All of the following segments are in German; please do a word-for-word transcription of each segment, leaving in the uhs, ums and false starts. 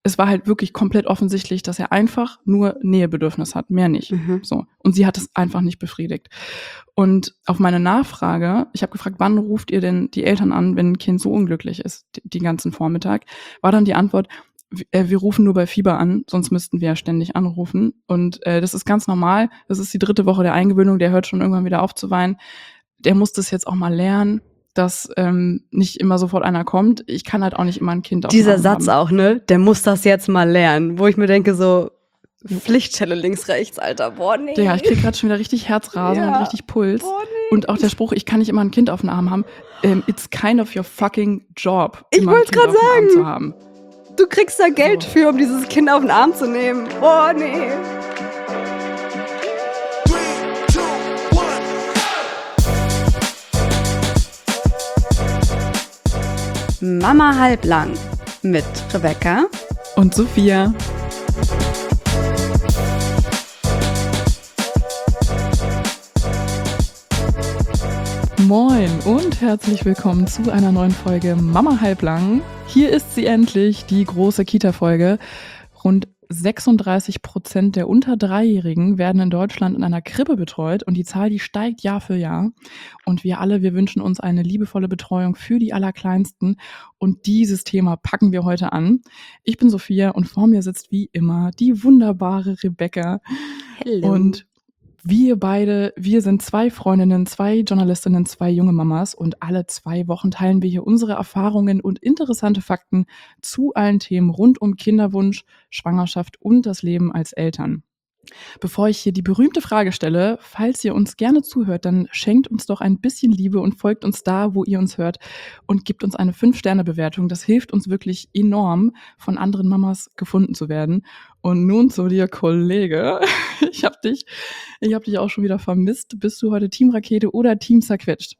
es war halt wirklich komplett offensichtlich, dass er einfach nur Nähebedürfnis hat, mehr nicht. Mhm. So. Und sie hat es einfach nicht befriedigt. Und auf meine Nachfrage, ich habe gefragt, wann ruft ihr denn die Eltern an, wenn ein Kind so unglücklich ist, die, die ganzen Vormittag, war dann die Antwort, wir rufen nur bei Fieber an, sonst müssten wir ja ständig anrufen. Und äh, das ist ganz normal. Das ist die dritte Woche der Eingewöhnung. Der hört schon irgendwann wieder auf zu weinen. Der muss das jetzt auch mal lernen, dass ähm, nicht immer sofort einer kommt. Ich kann halt auch nicht immer ein Kind auf Dieser dem Arm Satz haben. auch, ne? Der muss das jetzt mal lernen. Wo ich mir denke, so Pflichtschelle links, rechts, Alter. Boah, nee. Ja, ich krieg gerade schon wieder richtig Herzrasen Ja. und richtig Puls. Boah, nee. Und auch der Spruch, ich kann nicht immer ein Kind auf dem Arm haben. Ähm, it's kind of your fucking job, Ich immer ein wollt's Kind grad auf dem Arm sagen. zu haben. Du kriegst da Geld So. für, um dieses Kind auf den Arm zu nehmen. Boah, nee. Mama halblang mit Rebecca Und Sophia. Moin und herzlich willkommen zu einer neuen Folge Mama halblang. Hier ist sie endlich, die große Kita-Folge. Rund sechsunddreißig Prozent der unter Dreijährigen werden in Deutschland in einer Krippe betreut und die Zahl, die steigt Jahr für Jahr. Und wir alle, wir wünschen uns eine liebevolle Betreuung für die Allerkleinsten und dieses Thema packen wir heute an. Ich bin Sophia und vor mir sitzt wie immer die wunderbare Rebecca. Hello. Und wir beide, wir sind zwei Freundinnen, zwei Journalistinnen, zwei junge Mamas und alle zwei Wochen teilen wir hier unsere Erfahrungen und interessante Fakten zu allen Themen rund um Kinderwunsch, Schwangerschaft und das Leben als Eltern. Bevor ich hier die berühmte Frage stelle, falls ihr uns gerne zuhört, dann schenkt uns doch ein bisschen Liebe und folgt uns da, wo ihr uns hört und gebt uns eine fünf Sterne Bewertung. Das hilft uns wirklich enorm, von anderen Mamas gefunden zu werden. Und nun zu dir, Kollege. Ich hab dich, ich hab dich auch schon wieder vermisst. Bist du heute Team Rakete oder Team Zerquetscht?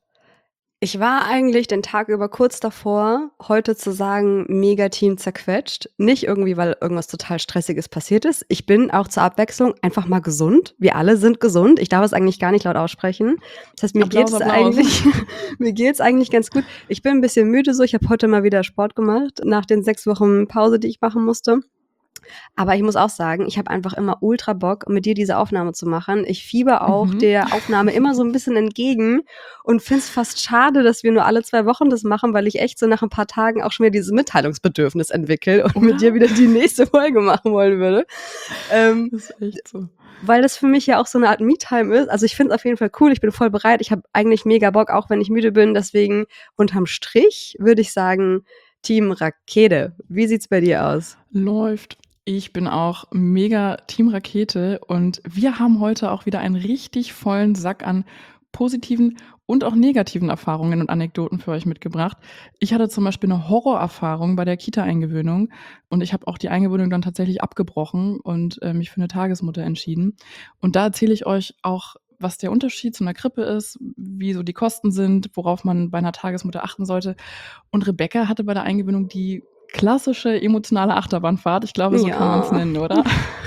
Ich war eigentlich den Tag über kurz davor, heute zu sagen, mega Team zerquetscht. Nicht irgendwie, weil irgendwas total Stressiges passiert ist. Ich bin auch zur Abwechslung einfach mal gesund. Wir alle sind gesund. Ich darf es eigentlich gar nicht laut aussprechen. Das heißt, mir Applaus, geht's Applaus. eigentlich, mir geht's eigentlich ganz gut. Ich bin ein bisschen müde so. Ich habe heute mal wieder Sport gemacht, nach den sechs Wochen Pause, die ich machen musste. Aber ich muss auch sagen, ich habe einfach immer ultra Bock, mit dir diese Aufnahme zu machen. Ich fieber auch Mhm. der Aufnahme immer so ein bisschen entgegen und finde es fast schade, dass wir nur alle zwei Wochen das machen, weil ich echt so nach ein paar Tagen auch schon wieder dieses Mitteilungsbedürfnis entwickle und Oder? mit dir wieder die nächste Folge machen wollen würde. Ähm, Das ist echt so. weil das für mich ja auch so eine Art Me-Time ist. Also ich finde es auf jeden Fall cool, ich bin voll bereit. Ich habe eigentlich mega Bock, auch wenn ich müde bin. Deswegen unterm Strich würde ich sagen, Team Rakete. Wie sieht's bei dir aus? Läuft. Ich bin auch mega Team Rakete und wir haben heute auch wieder einen richtig vollen Sack an positiven und auch negativen Erfahrungen und Anekdoten für euch mitgebracht. Ich hatte zum Beispiel eine Horrorerfahrung bei der Kita-Eingewöhnung und ich habe auch die Eingewöhnung dann tatsächlich abgebrochen und äh, mich für eine Tagesmutter entschieden. Und da erzähle ich euch auch, was der Unterschied zu einer Krippe ist, wie so die Kosten sind, worauf man bei einer Tagesmutter achten sollte. Und Rebecca hatte bei der Eingewöhnung die klassische emotionale Achterbahnfahrt. Ich glaube, so Ja. kann man es nennen, oder?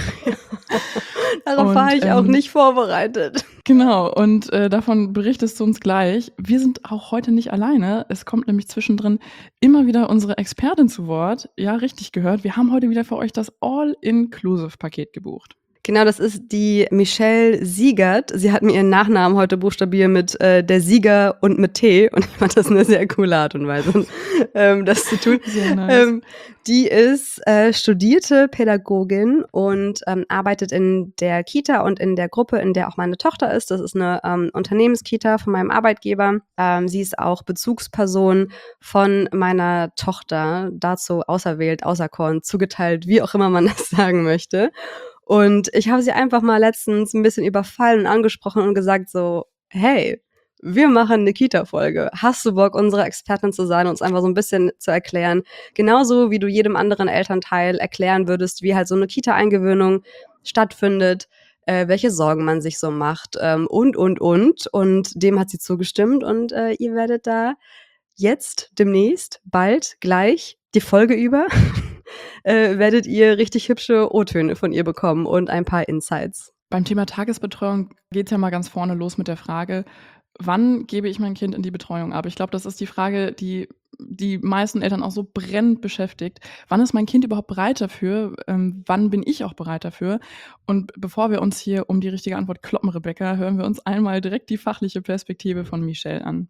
Darauf Und, war ich auch ähm, nicht vorbereitet. Genau, und äh, davon berichtest du uns gleich. Wir sind auch heute nicht alleine. Es kommt nämlich zwischendrin immer wieder unsere Expertin zu Wort. Ja, richtig gehört. Wir haben heute wieder für euch das All-Inclusive-Paket gebucht. Genau, das ist die Michelle Siegert. Sie hat mir ihren Nachnamen heute buchstabiert mit äh, der Sieger und mit T. Und ich fand das eine sehr coole Art und Weise, ähm, das zu tun. Sehr nice. Ähm, die ist äh, studierte Pädagogin und ähm, arbeitet in der Kita und in der Gruppe, in der auch meine Tochter ist. Das ist eine ähm, Unternehmenskita von meinem Arbeitgeber. Ähm, sie ist auch Bezugsperson von meiner Tochter, dazu auserwählt, auserkoren, zugeteilt, wie auch immer man das sagen möchte. Und ich habe sie einfach mal letztens ein bisschen überfallen und angesprochen und gesagt so, hey, wir machen eine Kita-Folge. Hast du Bock, unsere Expertin zu sein und uns einfach so ein bisschen zu erklären? Genauso wie du jedem anderen Elternteil erklären würdest, wie halt so eine Kita-Eingewöhnung stattfindet, äh, welche Sorgen man sich so macht ähm, und, und, und. Und dem hat sie zugestimmt und äh, ihr werdet da jetzt, demnächst, bald, gleich, die Folge über, äh, werdet ihr richtig hübsche O-Töne von ihr bekommen und ein paar Insights. Beim Thema Tagesbetreuung geht es ja mal ganz vorne los mit der Frage, Wann gebe ich mein Kind in die Betreuung ab? Ich glaube, das ist die Frage, die die meisten Eltern auch so brennend beschäftigt. Wann ist mein Kind überhaupt bereit dafür? Ähm, wann bin ich auch bereit dafür? Und bevor wir uns hier um die richtige Antwort kloppen, Rebecca, hören wir uns einmal direkt die fachliche Perspektive von Michelle an.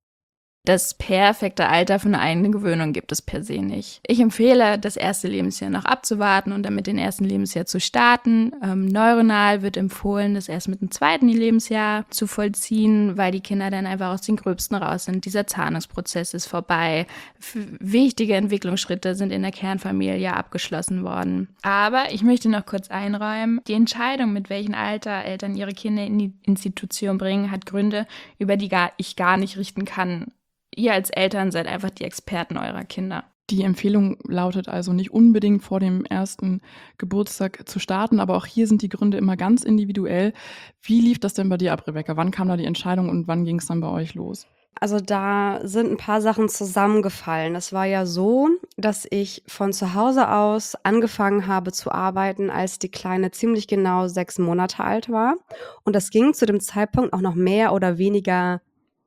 Das perfekte Alter für eine eigene Gewöhnung gibt es per se nicht. Ich empfehle, das erste Lebensjahr noch abzuwarten und dann mit dem ersten Lebensjahr zu starten. Ähm, neuronal wird empfohlen, das erst mit dem zweiten Lebensjahr zu vollziehen, weil die Kinder dann einfach aus den Gröbsten raus sind. Dieser Zahnungsprozess ist vorbei. F- wichtige Entwicklungsschritte sind in der Kernfamilie abgeschlossen worden. Aber ich möchte noch kurz einräumen, die Entscheidung, mit welchem Alter Eltern ihre Kinder in die Institution bringen, hat Gründe, über die gar, ich gar nicht richten kann. Ihr als Eltern seid einfach die Experten eurer Kinder. Die Empfehlung lautet also nicht unbedingt vor dem ersten Geburtstag zu starten, aber auch hier sind die Gründe immer ganz individuell. Wie lief das denn bei dir ab, Rebecca? Wann kam da die Entscheidung und wann ging es dann bei euch los? Also da sind ein paar Sachen zusammengefallen. Es war ja so, dass ich von zu Hause aus angefangen habe zu arbeiten, als die Kleine ziemlich genau sechs Monate alt war. Und das ging zu dem Zeitpunkt auch noch mehr oder weniger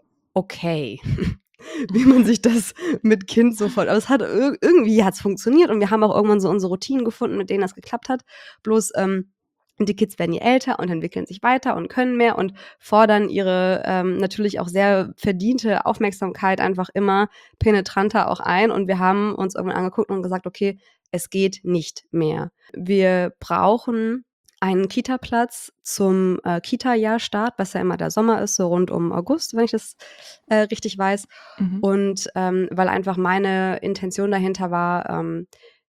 okay, wie man sich das mit Kind so vorstellt. Aber es hat ir irgendwie hat's funktioniert und wir haben auch irgendwann so unsere Routinen gefunden, mit denen das geklappt hat. Bloß, ähm, die Kids werden ja älter und entwickeln sich weiter und können mehr und fordern ihre, ähm, natürlich auch sehr verdiente Aufmerksamkeit einfach immer penetranter auch ein. Und wir haben uns irgendwann angeguckt und gesagt: „Okay, es geht nicht mehr. Wir brauchen einen Kitaplatz zum, äh, Kita-Jahrstart“, was ja immer der Sommer ist, so rund um August, wenn ich das, äh, richtig weiß. Mhm. Und, ähm, weil einfach meine Intention dahinter war, ähm,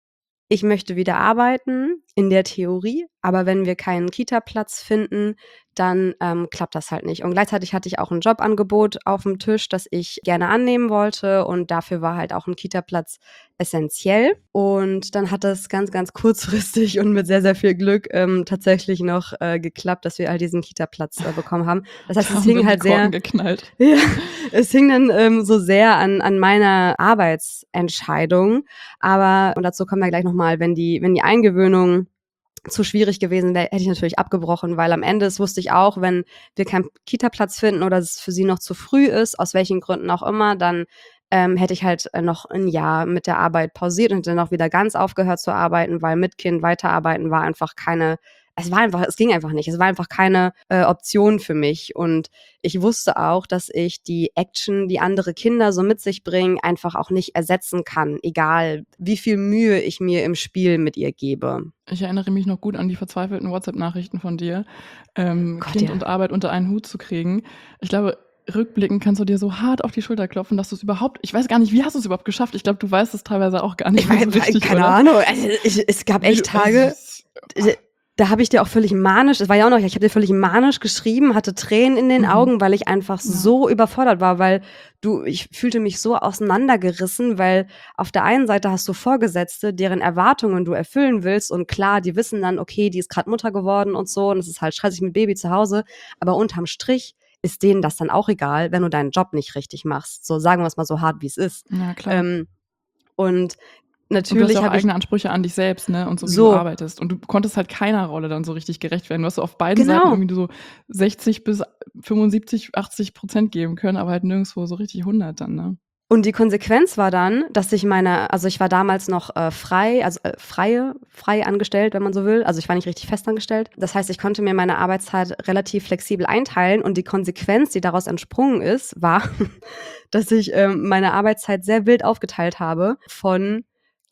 ich möchte wieder arbeiten in der Theorie, aber wenn wir keinen Kitaplatz finden, dann, ähm, klappt das halt nicht. Und gleichzeitig hatte ich auch ein Jobangebot auf dem Tisch, das ich gerne annehmen wollte und dafür war halt auch ein Kitaplatz essentiell. Und dann hat das ganz, ganz kurzfristig und mit sehr, sehr viel Glück, ähm, tatsächlich noch, äh, geklappt, dass wir halt diesen Kitaplatz, äh, bekommen haben. Das heißt, Da es haben hing dann die halt Korken sehr geknallt. ja, es hing dann, ähm, so sehr an an meiner Arbeitsentscheidung. Aber und dazu kommen wir gleich noch mal, wenn die wenn die Eingewöhnung zu schwierig gewesen wäre, hätte ich natürlich abgebrochen, weil am Ende, das wusste ich auch, wenn wir keinen Kitaplatz finden oder es für sie noch zu früh ist, aus welchen Gründen auch immer, dann, ähm, hätte ich halt, äh, noch ein Jahr mit der Arbeit pausiert und dann auch wieder ganz aufgehört zu arbeiten, weil mit Kind weiterarbeiten war einfach keine es war einfach es ging einfach nicht. Es war einfach keine, äh, Option für mich. Und ich wusste auch, dass ich die Action, die andere Kinder so mit sich bringen, einfach auch nicht ersetzen kann, egal wie viel Mühe ich mir im Spiel mit ihr gebe. Ich erinnere mich noch gut an die verzweifelten WhatsApp-Nachrichten von dir, ähm, Gott, Kind ja. und Arbeit unter einen Hut zu kriegen. Ich glaube, rückblickend kannst du dir so hart auf die Schulter klopfen, dass du es überhaupt ich weiß gar nicht, wie hast du es überhaupt geschafft? Ich glaube, du weißt es teilweise auch gar nicht Ich mehr so wei wei richtig, keine oder? Ahnung. Also, ich es gab Wie echt du Tage, es d da habe ich dir auch völlig manisch das war ja auch noch ich habe dir völlig manisch geschrieben, hatte Tränen in den Mhm. Augen, weil ich einfach Ja. so überfordert war, weil du ich fühlte mich so auseinandergerissen, weil auf der einen Seite hast du Vorgesetzte, deren Erwartungen du erfüllen willst und klar, die wissen dann, okay, die ist grad Mutter geworden und so und es ist halt stressig mit Baby zu Hause, aber unterm Strich ist denen das dann auch egal, wenn du deinen Job nicht richtig machst. So, sagen wir's mal so hart, wie's ist. Ja, klar. Ähm, und Und du hast ja natürlich auch habe ich eigene Ansprüche an dich selbst, ne, und so wie du so, arbeitest. Und du konntest halt keiner Rolle dann so richtig gerecht werden. Du hast so auf beiden Seiten genau. irgendwie so sechzig bis fünfundsiebzig, achtzig Prozent geben können, aber halt nirgendswo so richtig hundert dann, ne? Und die Konsequenz war dann, dass ich meine also, ich war damals noch, äh, frei, also, äh, freie frei angestellt, wenn man so will. Also, ich war nicht richtig festangestellt. Das heißt, ich konnte mir meine Arbeitszeit relativ flexibel einteilen und die Konsequenz, die daraus entsprungen ist, war, dass ich, ähm, meine Arbeitszeit sehr wild aufgeteilt habe von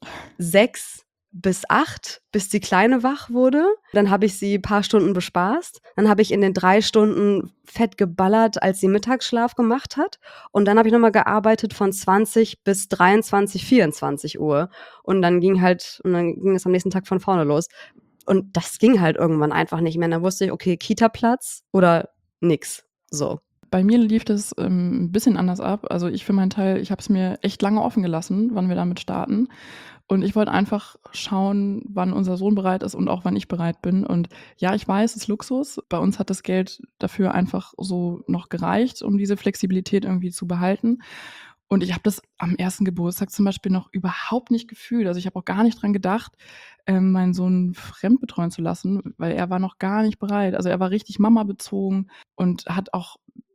sechs bis acht, bis die Kleine wach wurde. Dann habe ich sie paar Stunden bespaßt. Dann habe ich in den drei Stunden fett geballert, als sie Mittagsschlaf gemacht hat. Und dann habe ich noch mal gearbeitet von zwanzig bis dreiundzwanzig, vierundzwanzig Uhr. Und dann ging halt und dann ging es am nächsten Tag von vorne los. Und das ging halt irgendwann einfach nicht mehr. Und dann wusste ich, okay, Kitaplatz oder nix, so. Bei mir lief das, ähm, 'n bisschen anders ab. Also, ich für meinen Teil ich habe es mir echt lange offen gelassen, wann wir damit starten. Und ich wollte einfach schauen, wann unser Sohn bereit ist und auch wann ich bereit bin. Und ja, ich weiß, es ist Luxus. Bei uns hat das Geld dafür einfach so noch gereicht, um diese Flexibilität irgendwie zu behalten. Und ich habe das am ersten Geburtstag zum Beispiel noch überhaupt nicht gefühlt. Also, ich habe auch gar nicht dran gedacht, ähm, meinen Sohn fremdbetreuen zu lassen, weil er war noch gar nicht bereit. Also, er war richtig Mama bezogen und hat auch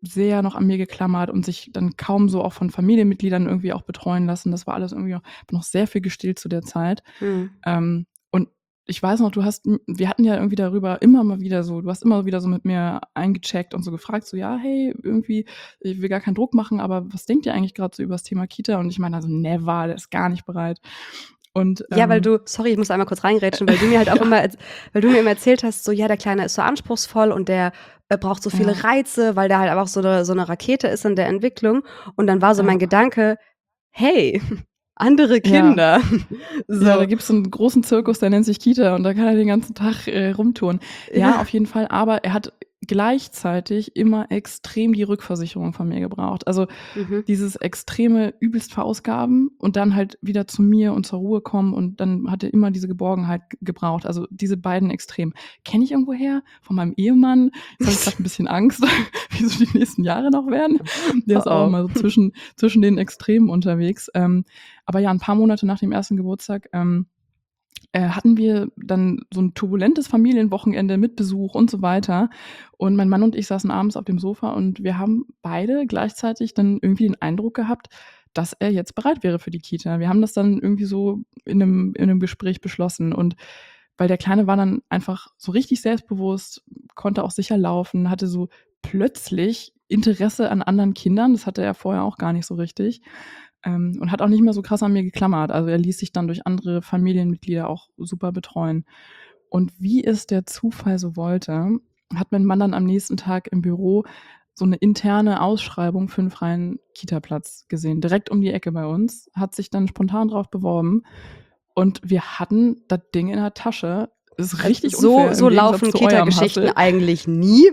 sehr noch an mir geklammert und sich dann kaum so auch von Familienmitgliedern irgendwie auch betreuen lassen. Das war alles irgendwie auch noch sehr viel gestillt zu der Zeit. Mhm. Ähm, und ich weiß noch, du hast, wir hatten ja irgendwie darüber immer mal wieder so, du hast immer wieder so mit mir eingecheckt und so gefragt, so, ja, hey, irgendwie, ich will gar keinen Druck machen, aber was denkt ihr eigentlich gerade so über das Thema Kita? Und ich meine, also never, der ist gar nicht bereit. Und, Ja, weil ähm, du, sorry, ich muss einmal kurz reingrätschen, weil du mir halt auch Ja. immer, weil du mir immer erzählt hast, so, ja, der Kleine ist so anspruchsvoll und der äh, braucht so viele Ja. Reize, weil der halt einfach so eine, so eine Rakete ist in der Entwicklung. Und dann war so Ja. mein Gedanke, hey, andere Ja. Kinder. So. Ja, da gibt's so einen großen Zirkus, der nennt sich Kita und da kann er den ganzen Tag äh, rumtouren. Ja, Ja. auf jeden Fall, aber er hat gleichzeitig immer extrem die Rückversicherung von mir gebraucht. Also Mhm. dieses extreme übelst verausgaben und dann halt wieder zu mir und zur Ruhe kommen und dann hat er immer diese Geborgenheit g- gebraucht. Also diese beiden Extremen. Kenne ich irgendwo her? Von meinem Ehemann. Jetzt habe ich gerade ein bisschen Angst, wie so die nächsten Jahre noch werden. Der ist Oh, auch oh. immer so zwischen, zwischen den Extremen unterwegs. Ähm, aber ja, ein paar Monate nach dem ersten Geburtstag ähm, äh, hatten wir dann so ein turbulentes Familienwochenende mit Besuch und so weiter. Und mein Mann und ich saßen abends auf dem Sofa und wir haben beide gleichzeitig dann irgendwie den Eindruck gehabt, dass er jetzt bereit wäre für die Kita. Wir haben das dann irgendwie so in einem, in einem Gespräch beschlossen. Und weil der Kleine war dann einfach so richtig selbstbewusst, konnte auch sicher laufen, hatte so plötzlich Interesse an anderen Kindern. Das hatte er vorher auch gar nicht so richtig. Ähm, und hat auch nicht mehr so krass an mir geklammert. Also er ließ sich dann durch andere Familienmitglieder auch super betreuen. Und wie es der Zufall so wollte, hat mein Mann dann am nächsten Tag im Büro so eine interne Ausschreibung für einen freien Kita-Platz gesehen, direkt um die Ecke bei uns, hat sich dann spontan drauf beworben und wir hatten das Ding in der Tasche. Das ist Also richtig so, unfair so im Gegensatz laufen zu eurem Kita-Geschichten Hustle. eigentlich nie.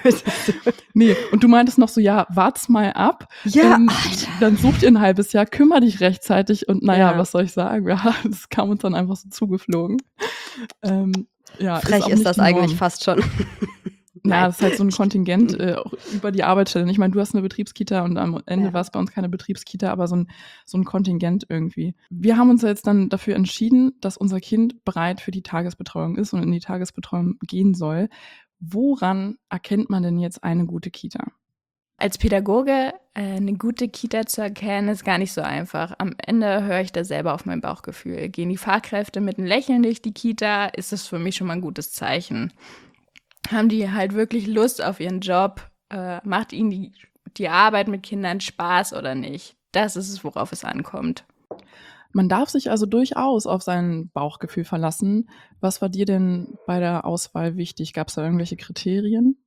Nee, und du meintest noch so, ja, wart's mal ab, Ja, ähm, Alter. dann such dir ein halbes Jahr, kümmere dich rechtzeitig und naja, Ja. was soll ich sagen? Ja, das kam uns dann einfach so zugeflogen. Ähm, ja, ist Frech auch ist nicht das die eigentlich Norm. fast schon. Ja, Nein. das ist halt so ein Kontingent äh, auch über die Arbeitsstelle. Ich meine, du hast eine Betriebskita und am Ende Ja. war es bei uns keine Betriebskita, aber so ein, so ein Kontingent irgendwie. Wir haben uns jetzt dann dafür entschieden, dass unser Kind bereit für die Tagesbetreuung ist und in die Tagesbetreuung gehen soll. Woran erkennt man denn jetzt eine gute Kita? Als Pädagoge äh, eine gute Kita zu erkennen, ist gar nicht so einfach. Am Ende höre ich da selber auf mein Bauchgefühl. Gehen die Fachkräfte mit einem Lächeln durch die Kita, ist das für mich schon mal ein gutes Zeichen. Haben die halt wirklich Lust auf ihren Job? Äh, macht ihnen die, die Arbeit mit Kindern Spaß oder nicht? Das ist es, worauf es ankommt. Man darf sich also durchaus auf sein Bauchgefühl verlassen. Was war dir denn bei der Auswahl wichtig? Gab es da irgendwelche Kriterien?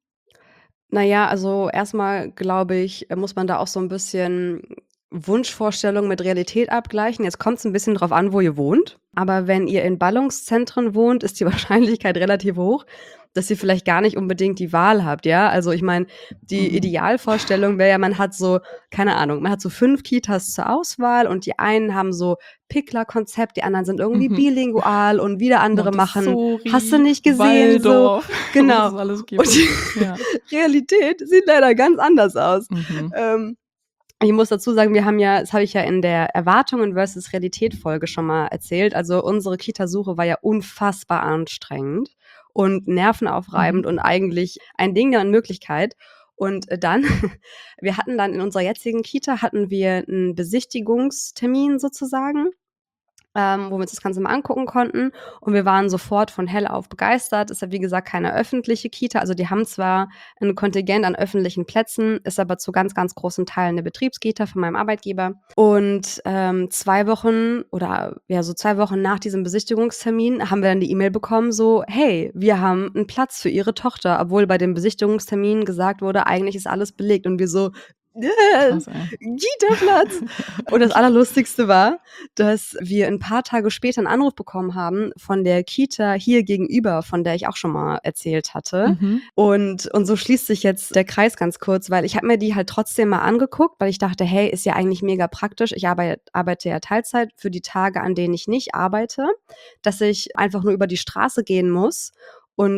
Naja, also erstmal glaube ich, muss man da auch so ein bisschen Wunschvorstellung mit Realität abgleichen. Jetzt kommt es ein bisschen drauf an, wo ihr wohnt. Aber wenn ihr in Ballungszentren wohnt, ist die Wahrscheinlichkeit relativ hoch, dass ihr vielleicht gar nicht unbedingt die Wahl habt, ja? Also, ich meine, die Mhm. Idealvorstellung wäre ja, man hat so, keine Ahnung, man hat so fünf Kitas zur Auswahl und die einen haben so Pickler-Konzept, die anderen sind irgendwie Mhm. bilingual und wieder andere machen Montessori, hast du nicht gesehen, so. Waldorf, was Genau. es alles gibt. Und die Ja. Realität sieht leider ganz anders aus. Mhm. Ähm, ich muss dazu sagen, wir haben ja, das habe ich ja in der Erwartungen versus Realität Folge schon mal erzählt. Also unsere Kita-Suche war ja unfassbar anstrengend und nervenaufreibend Mhm. und eigentlich ein Ding der Unmöglichkeit. Und äh, dann, wir hatten dann in unserer jetzigen Kita hatten wir einen Besichtigungstermin sozusagen, ähm, wo wir uns das Ganze mal angucken konnten. Und wir waren sofort von hellauf begeistert. Ist ja, wie gesagt, keine öffentliche Kita. Also die haben zwar ein Kontingent an öffentlichen Plätzen, ist aber zu ganz, ganz großen Teilen eine Betriebskita von meinem Arbeitgeber. Und ähm, zwei Wochen oder ja, so zwei Wochen nach diesem Besichtigungstermin haben wir dann die E-Mail bekommen, so, hey, wir haben einen Platz für Ihre Tochter, obwohl bei dem Besichtigungstermin gesagt wurde, eigentlich ist alles belegt. Und wir so, Krass, ey. Kita-Platz. Und das Allerlustigste war, dass wir ein paar Tage später einen Anruf bekommen haben von der Kita hier gegenüber, von der ich auch schon mal erzählt hatte. Mhm. Und, und so schließt sich jetzt der Kreis ganz kurz, weil ich habe mir die halt trotzdem mal angeguckt, weil ich dachte, hey, ist ja eigentlich mega praktisch. Ich arbeite, arbeite ja Teilzeit für die Tage, an denen ich nicht arbeite, dass ich einfach nur über die Straße gehen muss und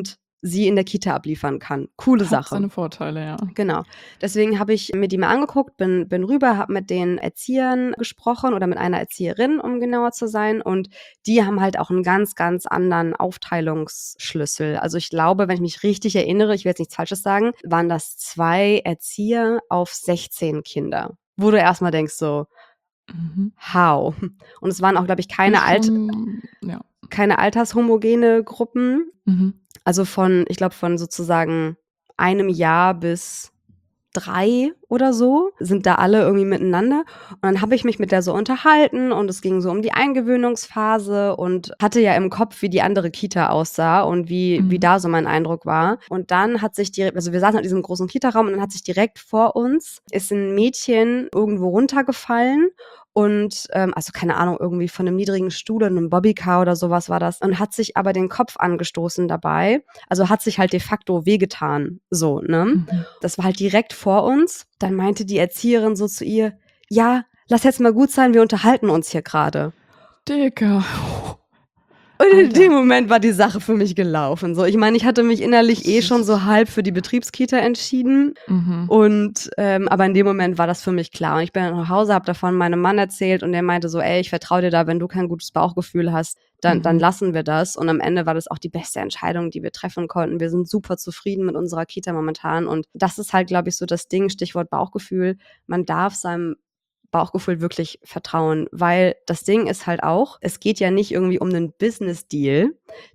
sie in der Kita abliefern kann. Coole Hat Sache. seine Vorteile, ja. Genau. Deswegen habe ich mir die mal angeguckt, bin, bin rüber, habe mit den Erziehern gesprochen oder mit einer Erzieherin, um genauer zu sein. Und die haben halt auch einen ganz, ganz anderen Aufteilungsschlüssel. Also ich glaube, wenn ich mich richtig erinnere, ich will jetzt nichts Falsches sagen, waren das zwei Erzieher auf sechzehn Kinder. Wo du erstmal denkst so, Mhm. how? Und es waren auch, glaube ich, keine, Ist Alt schon, ja. keine altershomogene Gruppen. Mhm. Also von, ich glaube, von sozusagen einem Jahr bis drei oder so sind da alle irgendwie miteinander. Und dann habe ich mich mit der so unterhalten und es ging so um die Eingewöhnungsphase und hatte ja im Kopf, wie die andere Kita aussah und wie, Mhm. wie da so mein Eindruck war. Und dann hat sich direkt, also wir saßen in diesem großen Kita-Raum und dann hat sich direkt vor uns, ist ein Mädchen irgendwo runtergefallen. Und, ähm, also keine Ahnung, irgendwie von einem niedrigen Stuhl in einem Bobbycar oder sowas war das. Und hat sich aber den Kopf angestoßen dabei. Also hat sich halt de facto wehgetan. So, ne? Mhm. Das war halt direkt vor uns. Dann meinte die Erzieherin so zu ihr, ja, lass jetzt mal gut sein, wir unterhalten uns hier gerade. Dicker. Und in Alter. dem Moment war die Sache für mich gelaufen. So, ich meine, ich hatte mich innerlich eh schon so halb für die Betriebskita entschieden. Mhm. Und ähm, aber in dem Moment war das für mich klar. Und ich bin dann nach Hause, habe davon meinem Mann erzählt und der meinte so, ey, ich vertraue dir da, wenn du kein gutes Bauchgefühl hast, dann, Mhm. dann lassen wir das. Und am Ende war das auch die beste Entscheidung, die wir treffen konnten. Wir sind super zufrieden mit unserer Kita momentan. Und das ist halt, glaube ich, so das Ding, Stichwort Bauchgefühl. Man darf seinem Bauchgefühl wirklich vertrauen, weil das Ding ist halt auch, es geht ja nicht irgendwie um einen Business-Deal,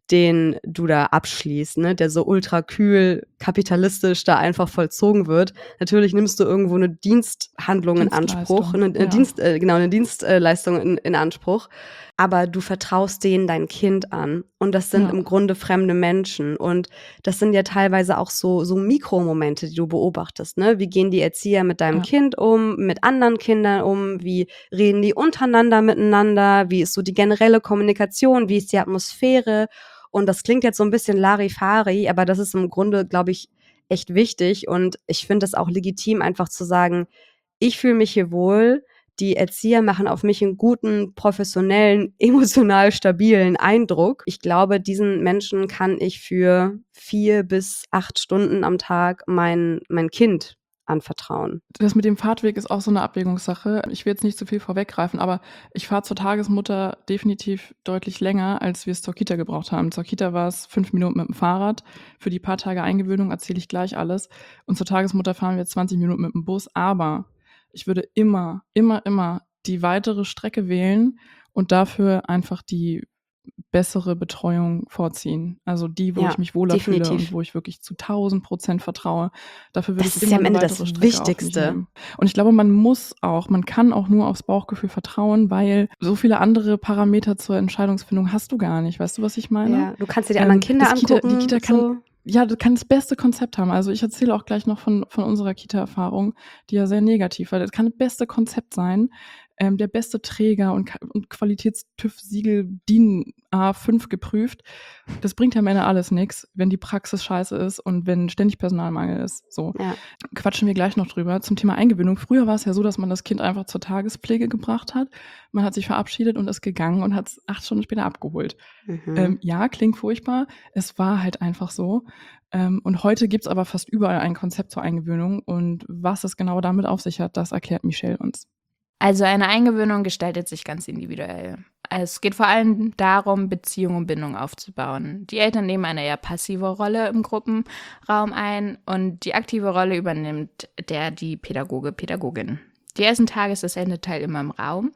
den du da abschließt, ne, der so ultra kühl kapitalistisch da einfach vollzogen wird. Natürlich nimmst du irgendwo eine Diensthandlung in Anspruch, eine, eine ja. Dienst, äh, genau, eine Dienstleistung in, in Anspruch, aber du vertraust denen dein Kind an und das sind Ja. im Grunde fremde Menschen und das sind ja teilweise auch so so Mikromomente, die du beobachtest, ne? Wie gehen die Erzieher mit deinem Ja. Kind um, mit anderen Kindern um, wie reden die untereinander miteinander, wie ist so die generelle Kommunikation, wie ist die Atmosphäre? Und das klingt jetzt so ein bisschen Larifari, aber das ist im Grunde, glaube ich, echt wichtig und ich finde es auch legitim, einfach zu sagen, ich fühle mich hier wohl, die Erzieher machen auf mich einen guten, professionellen, emotional stabilen Eindruck. Ich glaube, diesen Menschen kann ich für vier bis acht Stunden am Tag mein, mein Kind anvertrauen. Das mit dem Fahrtweg ist auch so eine Abwägungssache. Ich will jetzt nicht zu viel vorweggreifen, aber ich fahre zur Tagesmutter definitiv deutlich länger, als wir es zur Kita gebraucht haben. Zur Kita war es fünf Minuten mit dem Fahrrad. Für die paar Tage Eingewöhnung erzähle ich gleich alles. Und zur Tagesmutter fahren wir zwanzig Minuten mit dem Bus. Aber ich würde immer, immer, immer die weitere Strecke wählen und dafür einfach die bessere Betreuung vorziehen. Also die, wo Ja, ich mich wohler fühle definitiv. und wo ich wirklich zu tausend Prozent vertraue. Dafür würde Das ich ist ja immer am eine Ende das weitere Strecke auf mich Wichtigste. nehmen. Und ich glaube, man muss auch, man kann auch nur aufs Bauchgefühl vertrauen, weil so viele andere Parameter zur Entscheidungsfindung hast du gar nicht. Weißt du, was ich meine? Ja, du kannst dir die anderen Ähm, Kinder das Kita, die angucken. Kita kann, so. ja, das kann das beste Konzept haben. Also ich erzähle auch gleich noch von, von unserer Kita-Erfahrung, die ja sehr negativ war. Das kann das beste Konzept sein, ähm, der beste Träger und, Ka- und Qualitäts-TÜV-Siegel D I N A fünf geprüft. Das bringt ja am Ende alles nichts, wenn die Praxis scheiße ist und wenn ständig Personalmangel ist. So. Ja. Quatschen wir gleich noch drüber. Zum Thema Eingewöhnung. Früher war es ja so, dass man das Kind einfach zur Tagespflege gebracht hat. Man hat sich verabschiedet und ist gegangen und hat es acht Stunden später abgeholt. Mhm. Ähm, ja, klingt furchtbar. Es war halt einfach so. Ähm, und heute gibt's aber fast überall ein Konzept zur Eingewöhnung. Und was es genau damit auf sich hat, das erklärt Michelle uns. Also eine Eingewöhnung gestaltet sich ganz individuell. Es geht vor allem darum, Beziehung und Bindung aufzubauen. Die Eltern nehmen eine eher passive Rolle im Gruppenraum ein und die aktive Rolle übernimmt der die Pädagoge, Pädagogin. Die ersten Tage ist das Elternteil immer im Raum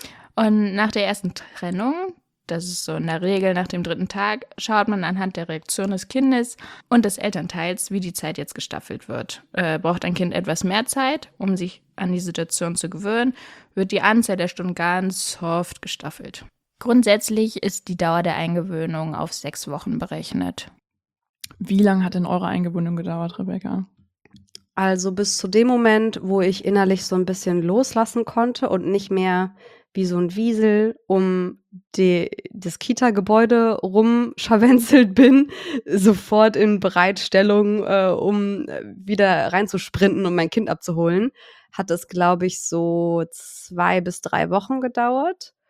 und nach der ersten Trennung, das ist so in der Regel nach dem dritten Tag, schaut man anhand der Reaktion des Kindes und des Elternteils, wie die Zeit jetzt gestaffelt wird. Äh, braucht ein Kind etwas mehr Zeit, um sich an die Situation zu gewöhnen, wird die Anzahl der Stunden ganz soft gestaffelt. Grundsätzlich ist die Dauer der Eingewöhnung auf sechs Wochen berechnet. Wie lange hat denn eure Eingewöhnung gedauert, Rebecca? Also bis zu dem Moment, wo ich innerlich so ein bisschen loslassen konnte und nicht mehr wie so ein Wiesel um die, das Kita-Gebäude rumscharwenzelt bin, sofort in Bereitstellung, äh, um wieder reinzusprinten und mein Kind abzuholen, hat es, glaube ich, so zwei bis drei Wochen gedauert.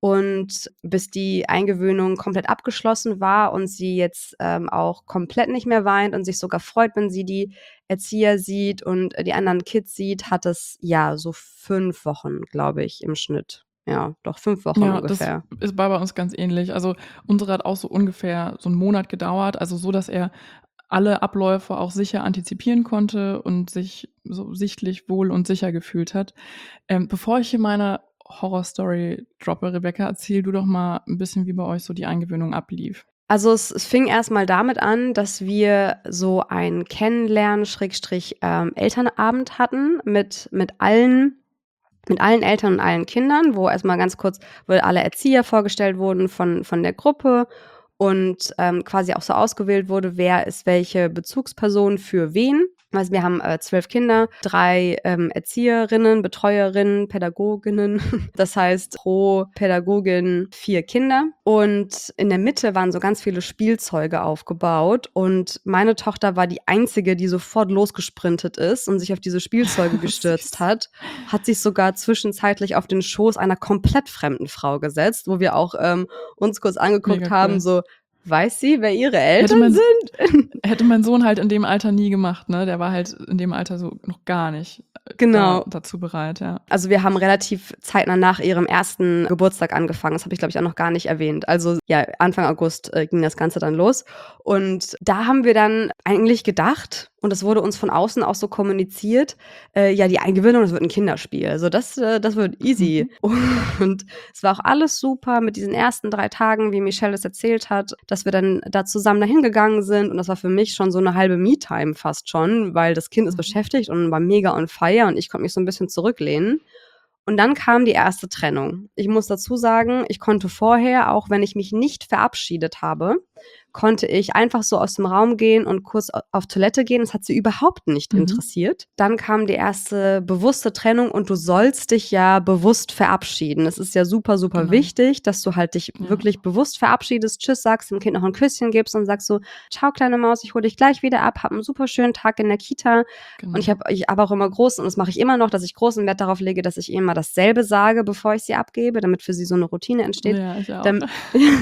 Und bis die Eingewöhnung komplett abgeschlossen war und sie jetzt ähm, auch komplett nicht mehr weint und sich sogar freut, wenn sie die Erzieher sieht und die anderen Kids sieht, hat es ja so fünf Wochen, glaube ich, im Schnitt. Ja, doch fünf Wochen Ja, das ungefähr. ist war bei uns ganz ähnlich. Also, unsere hat auch so ungefähr so 'n Monat gedauert, also so, dass er alle Abläufe auch sicher antizipieren konnte und sich so sichtlich wohl und sicher gefühlt hat. Ähm, bevor ich hier meine Horrorstory droppe, Rebecca, erzähl du doch mal 'n bisschen, wie bei euch so die Eingewöhnung ablief. Also es es fing erst mal damit an, dass wir so ein Kennenlernen Schrägstrich, ähm, Elternabend hatten mit mit allen mit allen Eltern und allen Kindern, wo erst mal ganz kurz wo alle Erzieher vorgestellt wurden von von der Gruppe und, ähm, quasi auch so ausgewählt wurde, wer ist welche Bezugsperson für wen. Also, wir haben, äh, zwölf Kinder, drei, ähm, Erzieherinnen, Betreuerinnen, Pädagoginnen. Das heißt, pro Pädagogin vier Kinder. Und in der Mitte waren so ganz viele Spielzeuge aufgebaut und meine Tochter war die Einzige, die sofort losgesprintet ist und sich auf diese Spielzeuge gestürzt Süß. hat, hat sich sogar zwischenzeitlich auf den Schoß einer komplett fremden Frau gesetzt, wo wir auch, ähm, uns kurz angeguckt Mega haben, cool. so: „Weiß sie, wer ihre Hätte Eltern mein sind?“ hätte mein Sohn halt in dem Alter nie gemacht, ne? Der war halt in dem Alter so noch gar nicht, äh, da Genau. dazu bereit, ja. Also, wir haben relativ zeitnah nach ihrem ersten Geburtstag angefangen. Das habe ich, glaube ich, auch noch gar nicht erwähnt. Also, ja, Anfang August, äh, ging das Ganze dann los. Und da haben wir dann eigentlich gedacht und das wurde uns von außen auch so kommuniziert, äh, ja, die Eingewöhnung, das wird 'n Kinderspiel. Also, das äh, das wird easy. Und es war auch alles super mit diesen ersten drei Tagen, wie Michelle es erzählt hat, dass wir dann da zusammen dahin gegangen sind und das war für mich schon so 'ne halbe Me-Time fast schon, weil das Kind ist Mhm. beschäftigt und war mega on fire und ich konnte mich so 'n bisschen zurücklehnen. Und dann kam die erste Trennung. Ich muss dazu sagen, ich konnte vorher, auch wenn ich mich nicht verabschiedet habe, konnte ich einfach so aus dem Raum gehen und kurz a auf Toilette gehen. Das hat sie überhaupt nicht Mhm. interessiert. Dann kam die erste bewusste Trennung und du sollst dich ja bewusst verabschieden. Es ist ja super, super Genau. wichtig, dass du halt dich Ja. wirklich bewusst verabschiedest, tschüss sagst, dem Kind noch 'n Küsschen gibst und sagst so: „Tschau, kleine Maus, ich hole dich gleich wieder ab. Hab 'n super schönen Tag in der Kita.“ Und ich Genau. habe ich habe auch immer groß und das mache ich immer noch, dass ich großen Wert darauf lege, dass ich ihr immer dasselbe sage, bevor ich sie abgebe, damit für sie so 'ne Routine entsteht. Ja, ich auch. Dam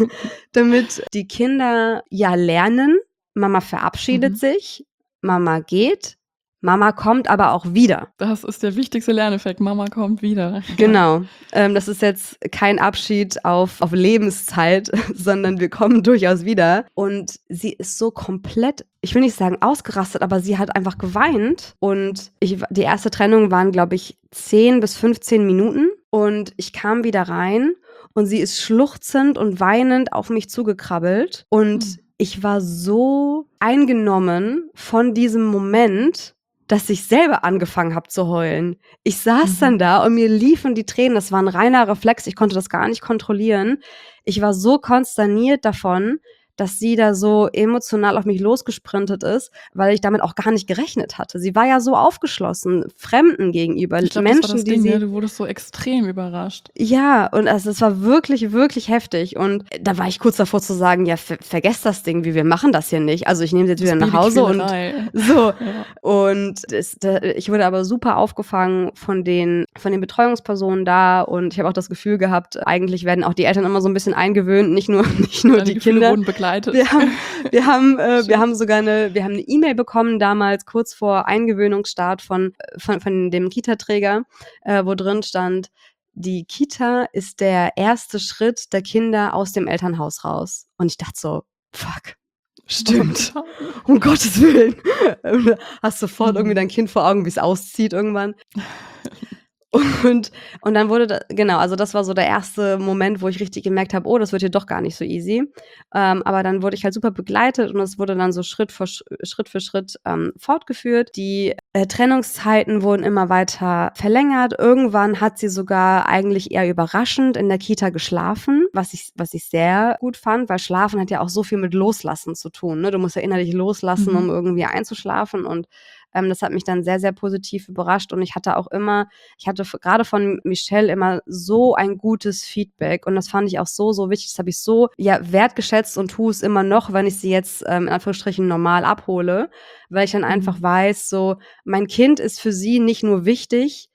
damit die Kinder, ja, lernen, Mama verabschiedet Mhm. sich, Mama geht, Mama kommt aber auch wieder. Das ist der wichtigste Lerneffekt. Mama kommt wieder. Ja. Genau. Ähm, das ist jetzt kein Abschied auf auf Lebenszeit, sondern wir kommen durchaus wieder. Und sie ist so komplett, ich will nicht sagen ausgerastet, aber sie hat einfach geweint und ich w die erste Trennung waren, glaube ich, zehn bis fünfzehn Minuten und ich kam wieder rein und sie ist schluchzend und weinend auf mich zugekrabbelt und Mhm. ich war so eingenommen von diesem Moment, dass ich selber angefangen habe zu heulen. Ich saß Mhm. dann da und mir liefen die Tränen. Das war 'n reiner Reflex. Ich konnte das gar nicht kontrollieren. Ich war so konsterniert davon, dass sie da so emotional auf mich losgesprintet ist, weil ich damit auch gar nicht gerechnet hatte. Sie war ja so aufgeschlossen Fremden gegenüber, Ich glaube, das war Menschen, das die Ding, ne? sie Du wurdest so extrem überrascht. Ja, und also, es war wirklich, wirklich heftig und da war ich kurz davor zu sagen: „Ja, ver vergesst das Ding, wir wir machen das hier nicht. Also, ich nehme sie jetzt Das wieder ist nach Hause und“ Babyquälerei. so. Ja. Und das da ich wurde aber super aufgefangen von den von den Betreuungspersonen da und ich habe auch das Gefühl gehabt, eigentlich werden auch die Eltern immer so 'n bisschen eingewöhnt, nicht nur nicht nur Deine die Gefühle Kinder. wurden begleitet. Wir haben wir haben äh, wir Schön. haben sogar 'ne wir haben 'ne E-Mail bekommen damals kurz vor Eingewöhnungsstart von äh, von von dem Kita-Träger, äh, wo drin stand: „Die Kita ist der erste Schritt der Kinder aus dem Elternhaus raus.“ Und ich dachte so: „Fuck, stimmt. Um Gottes Willen.“ Hast sofort irgendwie Mhm. dein Kind vor Augen, wie's auszieht irgendwann. Und und dann wurde da genau, also, das war so der erste Moment, wo ich richtig gemerkt habe: „Oh, das wird hier doch gar nicht so easy.“ Ähm, aber dann wurde ich halt super begleitet und es wurde dann so Schritt vor Sch Schritt für Schritt, ähm, fortgeführt. Die, äh, Trennungszeiten wurden immer weiter verlängert. Irgendwann hat sie sogar eigentlich eher überraschend in der Kita geschlafen, was ich was ich sehr gut fand, weil Schlafen hat ja auch so viel mit Loslassen zu tun, ne? Du musst ja innerlich loslassen, Mhm. um irgendwie einzuschlafen und, ähm, das hat mich dann sehr, sehr positiv überrascht und ich hatte auch immer ich hatte v grade von Michelle immer so ein gutes Feedback und das fand ich auch so, so wichtig. Das habe ich so, ja, wertgeschätzt und tue es immer noch, wenn ich sie jetzt, ähm, in Anführungsstrichen normal abhole, weil ich dann Mhm. einfach weiß, so, mein Kind ist für sie nicht nur wichtig,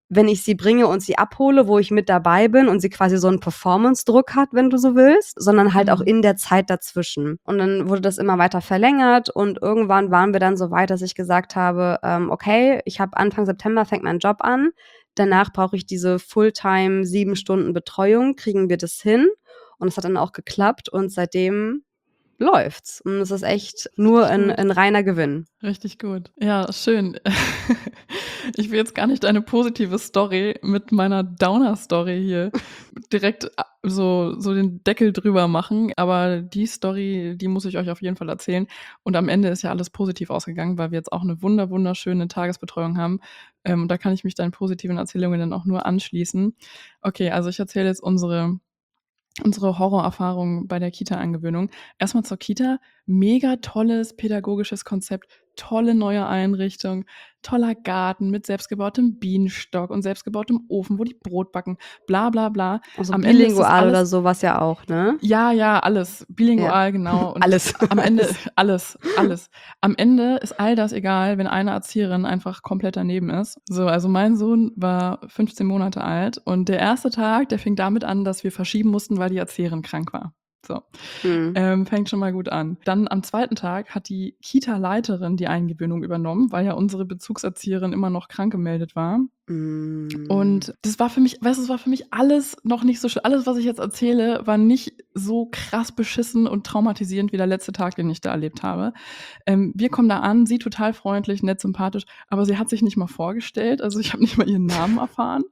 wenn ich sie bringe und sie abhole, wo ich mit dabei bin und sie quasi so einen Performance-Druck hat, wenn du so willst, sondern halt auch Mhm. in der Zeit dazwischen. Und dann wurde das immer weiter verlängert und irgendwann waren wir dann so weit, dass ich gesagt habe, ähm, okay, ich habe Anfang September fängt mein Job an, danach brauche ich diese Fulltime sieben Stunden Betreuung, kriegen wir das hin? Und es hat dann auch geklappt und seitdem läuft's. Und es ist echt nur Richtig ein, gut. ein reiner Gewinn. Richtig gut. Ja, schön. Ich will jetzt gar nicht deine positive Story mit meiner Downer-Story hier direkt a so so den Deckel drüber machen, aber die Story, die muss ich euch auf jeden Fall erzählen. Und am Ende ist ja alles positiv ausgegangen, weil wir jetzt auch 'ne wunder wunderschöne Tagesbetreuung haben. Ähm, und da kann ich mich deinen positiven Erzählungen dann auch nur anschließen. Okay, also ich erzähle jetzt unsere unsere Horrorerfahrung bei der Kita-Eingewöhnung. Erst mal zur Kita. Mega tolles pädagogisches Konzept, tolle neue Einrichtung, toller Garten mit selbstgebautem Bienenstock und selbstgebautem Ofen, wo die Brot backen, bla bla bla. Also Am Ende ist das bilingual oder alles sowas ja auch, ne? ja, ja, alles. Ja. Bilingual, genau. Und Alles. am Ende Alles. alles, alles. Am Ende ist all das egal, wenn eine Erzieherin einfach komplett daneben ist. So, also mein Sohn war fünfzehn Monate alt und der erste Tag, der fing damit an, dass wir verschieben mussten, weil die Erzieherin krank war. So, Mhm. ähm, fängt schon mal gut an. Dann am zweiten Tag hat die Kita-Leiterin die Eingewöhnung übernommen, weil ja unsere Bezugserzieherin immer noch krank gemeldet war. Mhm. Und das war für mich weißt du, das war für mich alles noch nicht so schlimm. Alles, was ich jetzt erzähle, war nicht so krass beschissen und traumatisierend wie der letzte Tag, den ich da erlebt habe. Ähm, wir kommen da an, sie total freundlich, nett, sympathisch, aber sie hat sich nicht mal vorgestellt. Also, ich habe nicht mal ihren Namen erfahren.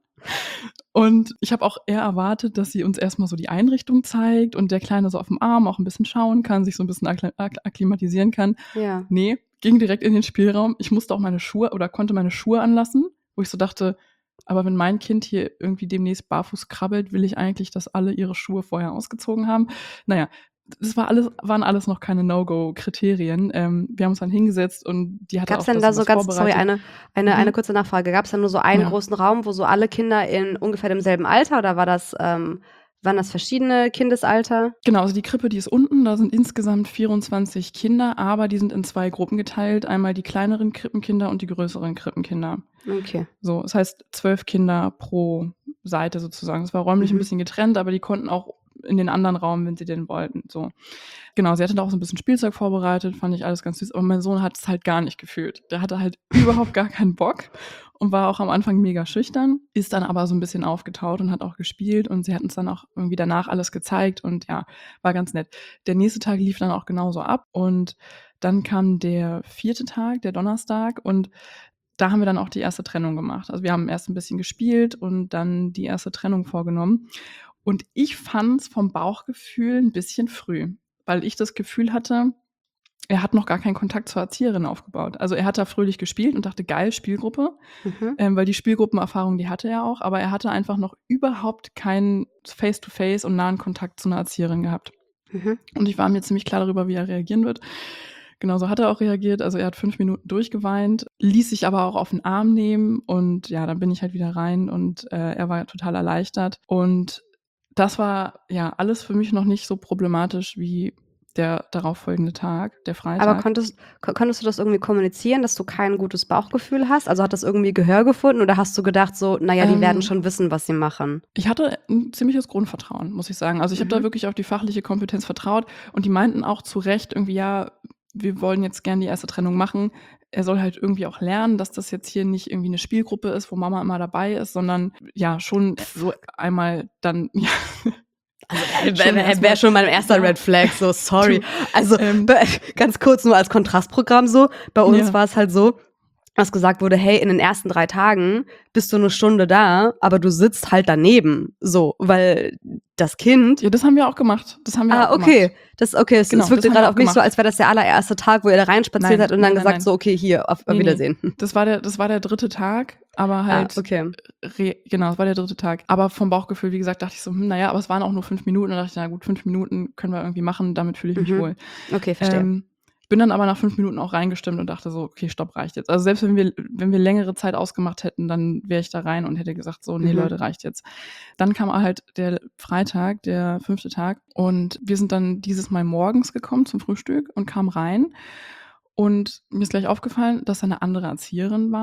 Und ich habe auch eher erwartet, dass sie uns erst mal so die Einrichtung zeigt und der Kleine so auf'm Arm auch 'n bisschen schauen kann, sich so 'n bisschen akkli ak akklimatisieren kann. Ja. Ne, ging direkt in den Spielraum. Ich musste auch meine Schuhe oder konnte meine Schuhe anlassen, wo ich so dachte: „Aber wenn mein Kind hier irgendwie demnächst barfuß krabbelt, will ich eigentlich, dass alle ihre Schuhe vorher ausgezogen haben." Na ja, das war alles waren alles noch keine No-Go-Kriterien. Ähm, wir haben uns dann hingesetzt und die hatte Gab's auch denn das da und so das ganz sorry, vorbereitet. eine eine eine Mhm. kurze Nachfrage. Gab's da nur so einen Ja. großen Raum, wo so alle Kinder in ungefähr demselben Alter oder war das ähm, waren das verschiedene Kindesalter? Genau, also die Krippe, die ist unten, da sind insgesamt vierundzwanzig Kinder, aber die sind in zwei Gruppen geteilt. Einmal die kleineren Krippenkinder und die größeren Krippenkinder. Okay. So, das heißt zwölf Kinder pro Seite sozusagen. Es war räumlich 'n Mhm. bisschen getrennt, aber die konnten auch in den anderen Raum, wenn sie denn wollten, so. Genau, sie hatte da auch so 'n bisschen Spielzeug vorbereitet, fand ich alles ganz süß, aber mein Sohn hat's halt gar nicht gefühlt. Der hatte halt überhaupt gar keinen Bock und war auch am Anfang mega schüchtern, ist dann aber so 'n bisschen aufgetaut und hat auch gespielt und sie hat uns dann auch irgendwie danach alles gezeigt und ja, war ganz nett. Der nächste Tag lief dann auch genauso ab und dann kam der vierte Tag, der Donnerstag, und da haben wir dann auch die erste Trennung gemacht. Also, wir haben erst 'n bisschen gespielt und dann die erste Trennung vorgenommen. Und ich fand's vom Bauchgefühl 'n bisschen früh, weil ich das Gefühl hatte, er hat noch gar keinen Kontakt zur Erzieherin aufgebaut. Also, er hat da fröhlich gespielt und dachte: „Geil, Spielgruppe", Mhm. ähm, weil die Spielgruppenerfahrung, die hatte er auch, aber er hatte einfach noch überhaupt keinen Face-to-Face und nahen Kontakt zu 'ner Erzieherin gehabt. Mhm. Und ich war mir ziemlich klar darüber, wie er reagieren wird. Genau so hat er auch reagiert. Also, er hat fünf Minuten durchgeweint, ließ sich aber auch auf 'n Arm nehmen und ja, dann bin ich halt wieder rein und, äh, er war total erleichtert. Und das war, ja, alles für mich noch nicht so problematisch wie der darauffolgende Tag, der Aber Freitag. konntest ko konntest du das irgendwie kommunizieren, dass du kein gutes Bauchgefühl hast? Also, hat das irgendwie Gehör gefunden oder hast du gedacht so: „Na ja, die werden Ähm schon wissen, was sie machen?“ Ich hatte 'n ziemliches Grundvertrauen, muss ich sagen. Also, ich habe da Mhm. wirklich auf die fachliche Kompetenz vertraut und die meinten auch zu Recht irgendwie: „Ja, wir wollen jetzt gern die erste Trennung machen." Er soll halt irgendwie auch lernen, dass das jetzt hier nicht irgendwie 'ne Spielgruppe ist, wo Mama immer dabei ist, sondern ja, schon so einmal dann ja. Also, Schon wäre erst wäre mal schon mein erster ja. Red Flag, so sorry. Du, Also, ähm be ganz kurz nur als Kontrastprogramm so. Bei uns Ja. war's halt so, dass gesagt wurde: „Hey, in den ersten drei Tagen bist du 'ne Stunde da, aber du sitzt halt daneben." So, weil das Kind Ja, das haben wir auch gemacht. Das haben wir Ah, auch gemacht. okay. Das okay, es es Genau, das wirkte haben wir grad auch auf mich so, gemacht. als wäre das der allererste Tag, wo ihr da reinspaziert Nein, seid und dann nein, nein, gesagt nein. so: „Okay, hier, auf auf Ne, ne. Wiedersehen." Das war der das war der dritte Tag, aber Ah, halt okay. re genau, es war der dritte Tag. Aber vom Bauchgefühl, wie gesagt, dachte ich so: „Hm, na ja", aber es waren auch nur fünf Minuten. Und da dachte ich: „Na gut, fünf Minuten können wir irgendwie machen, damit fühle ich mich Mhm. wohl." Okay, verstehe. Ähm, bin dann aber nach fünf Minuten auch reingestimmt und dachte so: „Okay, stopp, reicht jetzt." Also, selbst wenn wir wenn wir längere Zeit ausgemacht hätten, dann wäre ich da rein und hätte gesagt: „So, ne, Mhm. Leute, reicht jetzt." Dann kam halt der Freitag, der fünfte Tag und wir sind dann dieses Mal morgens gekommen zum Frühstück und kamen rein und mir ist gleich aufgefallen, dass da 'ne andere Erzieherin war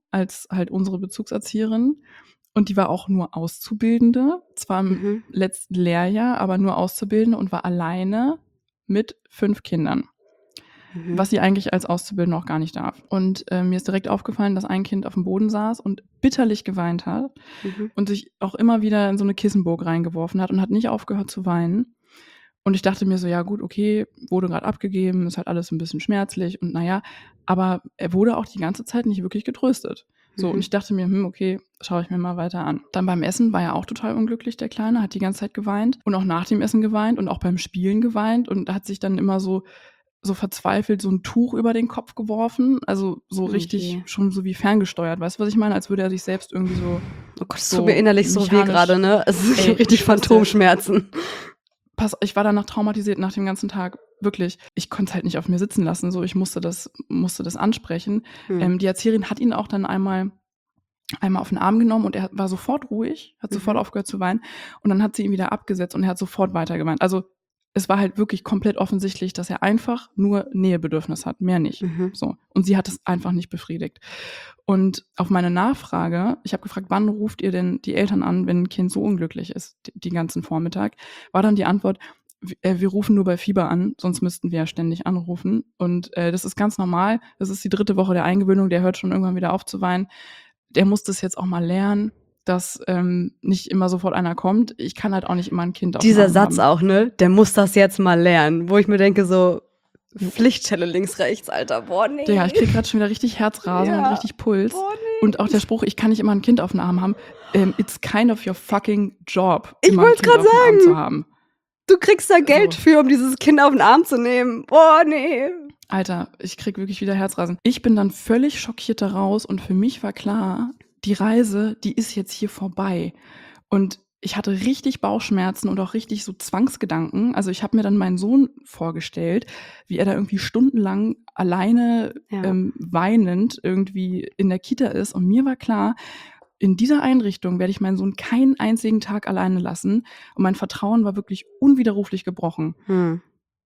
als halt unsere Bezugserzieherin. Und die war auch nur Auszubildende, zwar im Mhm. letzten Lehrjahr, aber nur Auszubildende und war alleine mit fünf Kindern, Mhm. was sie eigentlich als Auszubildende auch gar nicht darf. Und äh, mir ist direkt aufgefallen, dass ein Kind auf dem Boden saß und bitterlich geweint hat Mhm. und sich auch immer wieder in so eine Kissenburg reingeworfen hat und hat nicht aufgehört zu weinen. Und ich dachte mir so, ja gut, okay, wurde gerade abgegeben, ist halt alles ein bisschen schmerzlich und naja, aber er wurde auch die ganze Zeit nicht wirklich getröstet. So, Mhm. und ich dachte mir, hm, okay, schaue ich mir mal weiter an. Dann beim Essen war er auch total unglücklich, der Kleine, hat die ganze Zeit geweint und auch nach dem Essen geweint und auch beim Spielen geweint und hat sich dann immer so, so verzweifelt so ein Tuch über den Kopf geworfen, also so richtig Okay. schon so wie ferngesteuert, weißt du, was ich meine? Als würde er sich selbst irgendwie so, Oh Gott, es so tut mir innerlich so weh mechanisch- gerade, ne? Es ist Ey, richtig ich schwör's dir. Phantomschmerzen. Pass, ich war danach traumatisiert nach dem ganzen Tag. Wirklich. Ich konnte es halt nicht auf mir sitzen lassen. So, ich musste das, musste das ansprechen. Hm. Ähm, die Erzieherin hat ihn auch dann einmal, einmal auf den Arm genommen und er war sofort ruhig, hat sofort Mhm. aufgehört zu weinen. Und dann hat sie ihn wieder abgesetzt und er hat sofort weiter geweint. Also es war halt wirklich komplett offensichtlich, dass er einfach nur Nähebedürfnis hat, mehr nicht. Mhm. So. Und sie hat es einfach nicht befriedigt. Und auf meine Nachfrage, ich habe gefragt, wann ruft ihr denn die Eltern an, wenn ein Kind so unglücklich ist, die, die ganzen Vormittag, war dann die Antwort, w- äh, wir rufen nur bei Fieber an, sonst müssten wir ja ständig anrufen. Und äh, das ist ganz normal. Das ist die dritte Woche der Eingewöhnung, der hört schon irgendwann wieder auf zu weinen. Der muss das jetzt auch mal lernen, dass ähm, nicht immer sofort einer kommt. Ich kann halt auch nicht immer ein Kind auf dem Dieser Arm Satz haben. auch, ne? Der muss das jetzt mal lernen. Wo ich mir denke, so Pflichtschelle links, rechts, Alter. Boah, nee. Digga, ich krieg gerade schon wieder richtig Herzrasen Ja. und richtig Puls. Boah, nee. Und auch der Spruch, ich kann nicht immer ein Kind auf dem Arm haben. Ähm, it's kind of your fucking job, Ich immer ein wollt's Kind grad auf dem Arm sagen. zu haben. Du kriegst da Geld So. für, um dieses Kind auf den Arm zu nehmen. Boah, nee. Alter, ich krieg wirklich wieder Herzrasen. Ich bin dann völlig schockiert da raus und für mich war klar, die Reise, die ist jetzt hier vorbei. Und ich hatte richtig Bauchschmerzen und auch richtig so Zwangsgedanken. Also ich habe mir dann meinen Sohn vorgestellt, wie er da irgendwie stundenlang alleine Ja. ähm, weinend irgendwie in der Kita ist. Und mir war klar, in dieser Einrichtung werde ich meinen Sohn keinen einzigen Tag alleine lassen. Und mein Vertrauen war wirklich unwiderruflich gebrochen. Hm.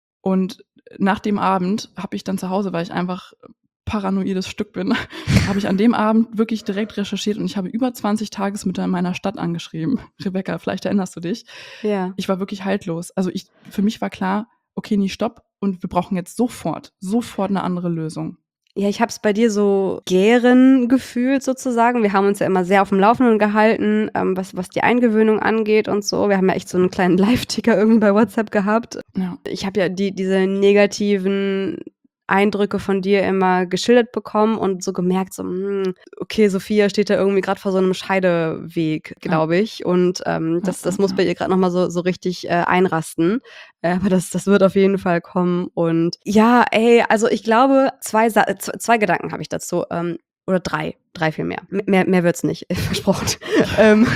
Und nach dem Abend habe ich dann zu Hause, weil ich einfach paranoides Stück bin, habe ich an dem Abend wirklich direkt recherchiert und ich habe über zwanzig Tagesmütter in meiner Stadt angeschrieben. Rebecca, vielleicht erinnerst du dich. Ja. Ich war wirklich haltlos. Also ich, für mich war klar, okay, nie, stopp und wir brauchen jetzt sofort, sofort eine andere Lösung. Ja, ich habe es bei dir so gären gefühlt sozusagen. Wir haben uns ja immer sehr auf dem Laufenden gehalten, ähm, was, was die Eingewöhnung angeht und so. Wir haben ja echt so einen kleinen Live-Ticker irgendwie bei WhatsApp gehabt. Ja. Ich habe ja die, diese negativen Eindrücke von dir immer geschildert bekommen und so gemerkt, so, hm, okay, Sophia steht da irgendwie gerade vor so einem Scheideweg, glaube ich. Und ähm, das, das ja, muss ja. bei ihr gerade nochmal so, so richtig äh, einrasten. Äh, aber das, das wird auf jeden Fall kommen. Und ja, ey, also ich glaube, zwei, Sa z- zwei Gedanken habe ich dazu. Ähm, oder drei, drei viel mehr. M- Mehr, mehr wird's nicht, versprochen. ähm,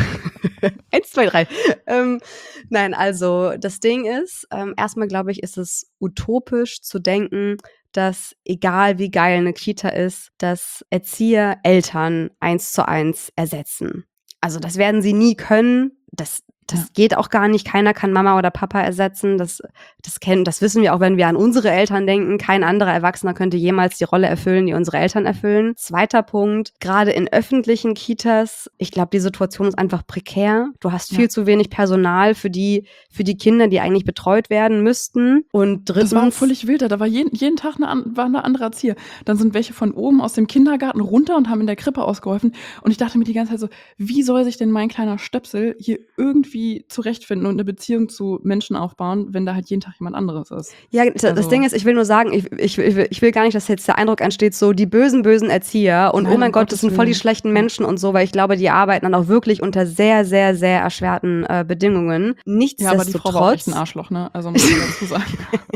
eins, zwei, drei. Ähm, nein, also das Ding ist, ähm, erstmal glaube ich, ist es utopisch zu denken, dass egal wie geil eine Kita ist, dass Erzieher Eltern eins zu eins ersetzen. Also das werden sie nie können. Das, das Ja. geht auch gar nicht. Keiner kann Mama oder Papa ersetzen. Das, das kennen, das wissen wir auch, wenn wir an unsere Eltern denken. Kein anderer Erwachsener könnte jemals die Rolle erfüllen, die unsere Eltern erfüllen. Zweiter Punkt, gerade in öffentlichen Kitas, ich glaube, die Situation ist einfach prekär. Du hast viel Ja. zu wenig Personal für die, für die Kinder, die eigentlich betreut werden müssten. Und drittens, Das war auch völlig wild. Da war jeden, jeden Tag eine, an- war eine andere Erzieher. Dann sind welche von oben aus dem Kindergarten runter und haben in der Krippe ausgeholfen. Und ich dachte mir die ganze Zeit so, wie soll sich denn mein kleiner Stöpsel hier irgendwie zurechtfinden und eine Beziehung zu Menschen aufbauen, wenn da halt jeden Tag jemand anderes ist? ja, das, das Also- Ding ist, ich will nur sagen, ich, ich, ich, will, ich will gar nicht, dass jetzt der Eindruck entsteht, so die bösen, bösen Erzieher und Nein, oh mein um Gott, Gottes das sind voll die Willen. schlechten Ja. Menschen und so, weil ich glaube, die arbeiten dann auch wirklich unter sehr, sehr, sehr erschwerten äh, Bedingungen. Ja, aber die Frau war auch echt ein Nichtsdestotrotz, Arschloch, ne? Also muss man dazu sagen.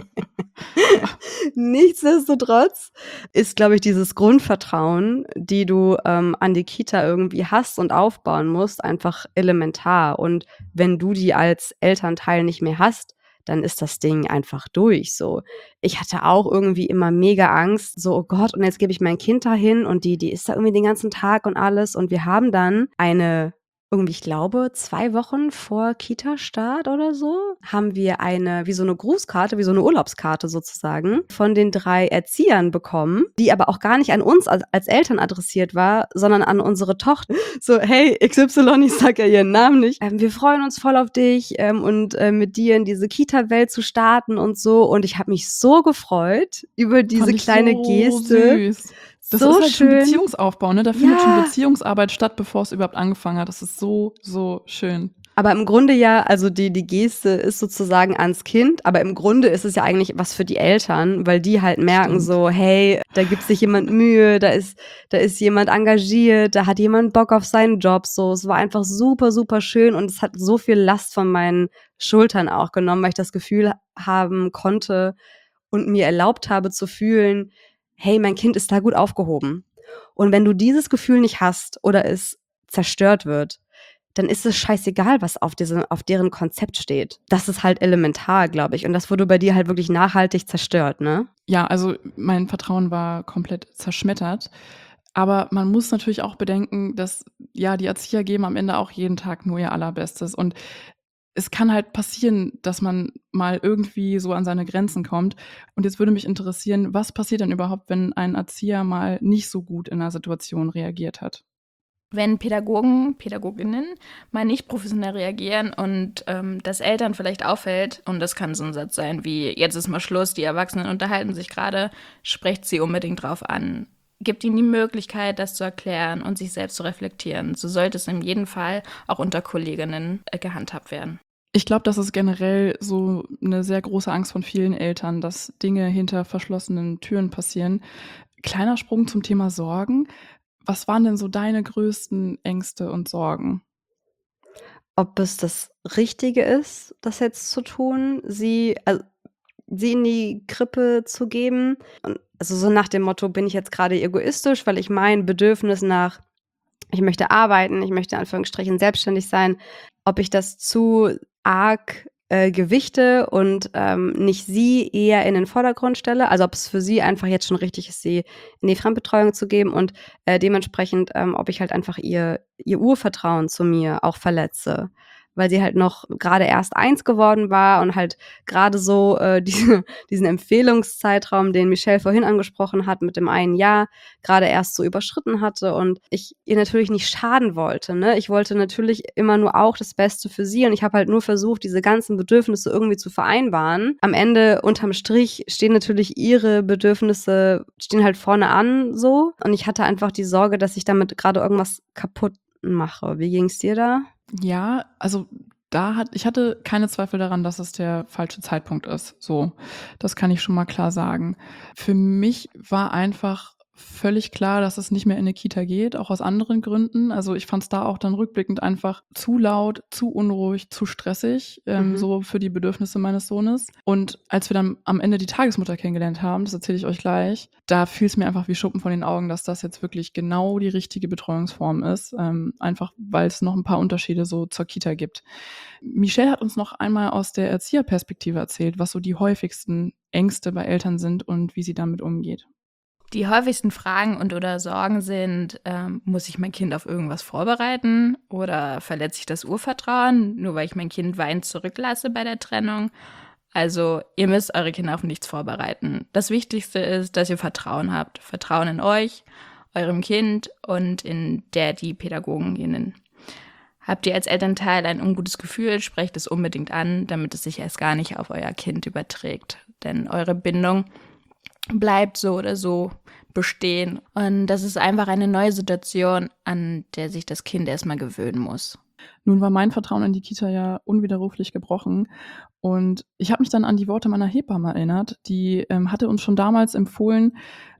nichtsdestotrotz ist, glaube ich, dieses Grundvertrauen, die du ähm, an die Kita irgendwie hast und aufbauen musst, einfach elementar. Und wenn du die als Elternteil nicht mehr hast, dann ist das Ding einfach durch. So, ich hatte auch irgendwie immer mega Angst, so oh Gott, und jetzt gebe ich mein Kind dahin und die, die ist da irgendwie den ganzen Tag und alles. Und wir haben dann eine irgendwie, ich glaube, zwei Wochen vor Kita-Start oder so, haben wir eine, wie so eine Grußkarte, wie so eine Urlaubskarte sozusagen, von den drei Erziehern bekommen, die aber auch gar nicht an uns als, als Eltern adressiert war, sondern an unsere Tochter. So, hey, X Y, ich sag ja ihren Namen nicht. Ähm, wir freuen uns voll auf dich ähm, und äh, mit dir in diese Kita-Welt zu starten und so. Und ich habe mich so gefreut über diese Fand ich kleine so Geste. süß. Das So ist halt schon schön. Beziehungsaufbau, ne? Da findet schon Ja. Beziehungsarbeit statt, bevor es überhaupt angefangen hat. Das ist so, so schön. Aber im Grunde ja, also die, die Geste ist sozusagen ans Kind, aber im Grunde ist es ja eigentlich was für die Eltern, weil die halt merken Stimmt. so, hey, da gibt sich jemand Mühe, da ist, da ist jemand engagiert, da hat jemand Bock auf seinen Job, so. Es war einfach super, super schön und es hat so viel Last von meinen Schultern auch genommen, weil ich das Gefühl haben konnte und mir erlaubt habe zu fühlen, hey, mein Kind ist da gut aufgehoben. Und wenn du dieses Gefühl nicht hast oder es zerstört wird, dann ist es scheißegal, was auf diesem, auf deren Konzept steht. Das ist halt elementar, glaube ich. Und das wurde bei dir halt wirklich nachhaltig zerstört, ne? Ja, also mein Vertrauen war komplett zerschmettert. Aber man muss natürlich auch bedenken, dass ja die Erzieher geben am Ende auch jeden Tag nur ihr Allerbestes. Und es kann halt passieren, dass man mal irgendwie so an seine Grenzen kommt. Und jetzt würde mich interessieren, was passiert denn überhaupt, wenn ein Erzieher mal nicht so gut in einer Situation reagiert hat? Wenn Pädagogen, Pädagoginnen mal nicht professionell reagieren und ähm, das Eltern vielleicht auffällt, und das kann so ein Satz sein wie, jetzt ist mal Schluss, die Erwachsenen unterhalten sich gerade, sprecht sie unbedingt drauf an. Gibt ihnen die Möglichkeit, das zu erklären und sich selbst zu reflektieren. So sollte es in jedem Fall auch unter Kolleginnen äh, gehandhabt werden. Ich glaube, das ist generell so eine sehr große Angst von vielen Eltern, dass Dinge hinter verschlossenen Türen passieren. Kleiner Sprung zum Thema Sorgen. Was waren denn so deine größten Ängste und Sorgen? Ob es das Richtige ist, das jetzt zu tun, sie, also, sie in die Krippe zu geben. Und also so nach dem Motto, bin ich jetzt gerade egoistisch, weil ich mein Bedürfnis nach, ich möchte arbeiten, ich möchte in Anführungsstrichen selbstständig sein, ob ich das zu arg äh, gewichte und ähm, nicht sie eher in den Vordergrund stelle, also ob es für sie einfach jetzt schon richtig ist, sie in die Fremdbetreuung zu geben und äh, dementsprechend, ähm, ob ich halt einfach ihr, ihr Urvertrauen zu mir auch verletze. Weil sie halt noch gerade erst eins geworden war und halt gerade so äh, diese, diesen Empfehlungszeitraum, den Michelle vorhin angesprochen hat, mit dem einen Jahr, gerade erst so überschritten hatte und ich ihr natürlich nicht schaden wollte, ne? Ich wollte natürlich immer nur auch das Beste für sie und ich habe halt nur versucht, diese ganzen Bedürfnisse irgendwie zu vereinbaren. Am Ende, unterm Strich, stehen natürlich ihre Bedürfnisse, stehen halt vorne an so und ich hatte einfach die Sorge, dass ich damit gerade irgendwas kaputt mache. Wie ging's dir da? Ja, also da hat ich hatte keine Zweifel daran, dass es der falsche Zeitpunkt ist, so. Das kann ich schon mal klar sagen. Für mich war einfach völlig klar, dass es nicht mehr in 'ne Kita geht, auch aus anderen Gründen. Also, ich fand es da auch dann rückblickend einfach zu laut, zu unruhig, zu stressig, ähm, Mhm. so für die Bedürfnisse meines Sohnes. Und als wir dann am Ende die Tagesmutter kennengelernt haben, das erzähle ich euch gleich, da fiel es mir einfach wie Schuppen von den Augen, dass das jetzt wirklich genau die richtige Betreuungsform ist, ähm, einfach weil es noch ein paar Unterschiede so zur Kita gibt. Michelle hat uns noch einmal aus der Erzieherperspektive erzählt, was so die häufigsten Ängste bei Eltern sind und wie sie damit umgeht. Die häufigsten Fragen und oder Sorgen sind, ähm, muss ich mein Kind auf irgendwas vorbereiten oder verletze ich das Urvertrauen, nur weil ich mein Kind weinend zurücklasse bei der Trennung? Also ihr müsst eure Kinder auf nichts vorbereiten. Das Wichtigste ist, dass ihr Vertrauen habt. Vertrauen in euch, eurem Kind und in der die Pädagoginnen. Habt ihr als Elternteil ein ungutes Gefühl, sprecht es unbedingt an, damit es sich erst gar nicht auf euer Kind überträgt. Denn eure Bindung bleibt so oder so bestehen. Und das ist einfach eine neue Situation, an der sich das Kind erstmal gewöhnen muss. Nun war mein Vertrauen in die Kita ja unwiderruflich gebrochen und ich habe mich dann an die Worte meiner Hebamme erinnert. Die, ähm, hatte uns schon damals empfohlen,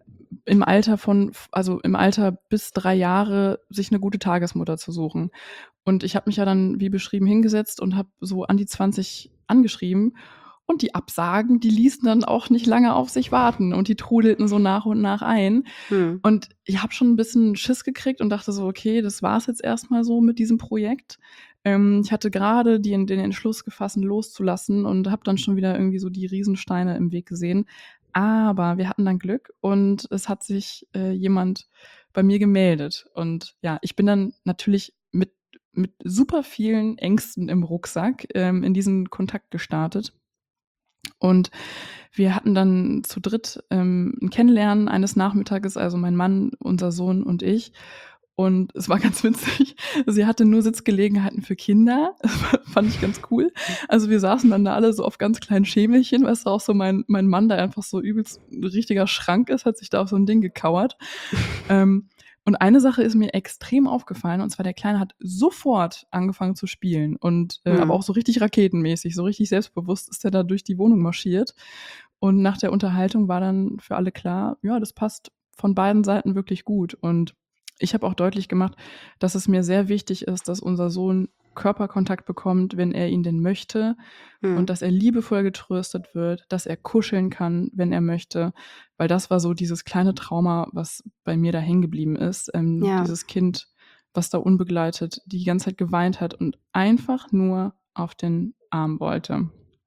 im Alter von also im Alter bis drei Jahre sich eine gute Tagesmutter zu suchen. Und ich habe mich ja dann, wie beschrieben, hingesetzt und habe so an die zwanzig angeschrieben und die Absagen, die ließen dann auch nicht lange auf sich warten und die trudelten so nach und nach ein. Hm. Und ich habe schon ein bisschen Schiss gekriegt und dachte so: „Okay, das war's jetzt erst mal so mit diesem Projekt.“ Ähm, ich hatte grade den den Entschluss gefasst, loszulassen und habe dann schon wieder irgendwie so die Riesensteine im Weg gesehen. Aber wir hatten dann Glück und es hat sich, äh, jemand bei mir gemeldet. Und ja, ich bin dann natürlich mit mit super vielen Ängsten im Rucksack ähm, in diesen Kontakt gestartet. Und wir hatten dann zu dritt ähm, ein Kennenlernen eines Nachmittages, also mein Mann, unser Sohn und ich. Und es war ganz witzig. Sie hatte nur Sitzgelegenheiten für Kinder. Das fand ich ganz cool. Also wir saßen dann da alle so auf ganz kleinen Schemelchen. Weißt du, auch so mein, mein Mann, der einfach so übelst ein richtiger Schrank ist, hat sich da auf so ein Ding gekauert. ähm, und eine Sache ist mir extrem aufgefallen, und zwar der Kleine hat sofort angefangen zu spielen. Und äh, Hm. aber auch so richtig raketenmäßig, so richtig selbstbewusst ist er da durch die Wohnung marschiert. Und nach der Unterhaltung war dann für alle klar, ja, das passt von beiden Seiten wirklich gut. Und ich habe auch deutlich gemacht, dass es mir sehr wichtig ist, dass unser Sohn Körperkontakt bekommt, wenn er ihn denn möchte, Hm. und dass er liebevoll getröstet wird, dass er kuscheln kann, wenn er möchte, weil das war so dieses kleine Trauma, was bei mir da hängen geblieben ist. Ähm, Ja. Dieses Kind, was da unbegleitet die ganze Zeit geweint hat und einfach nur auf den Arm wollte.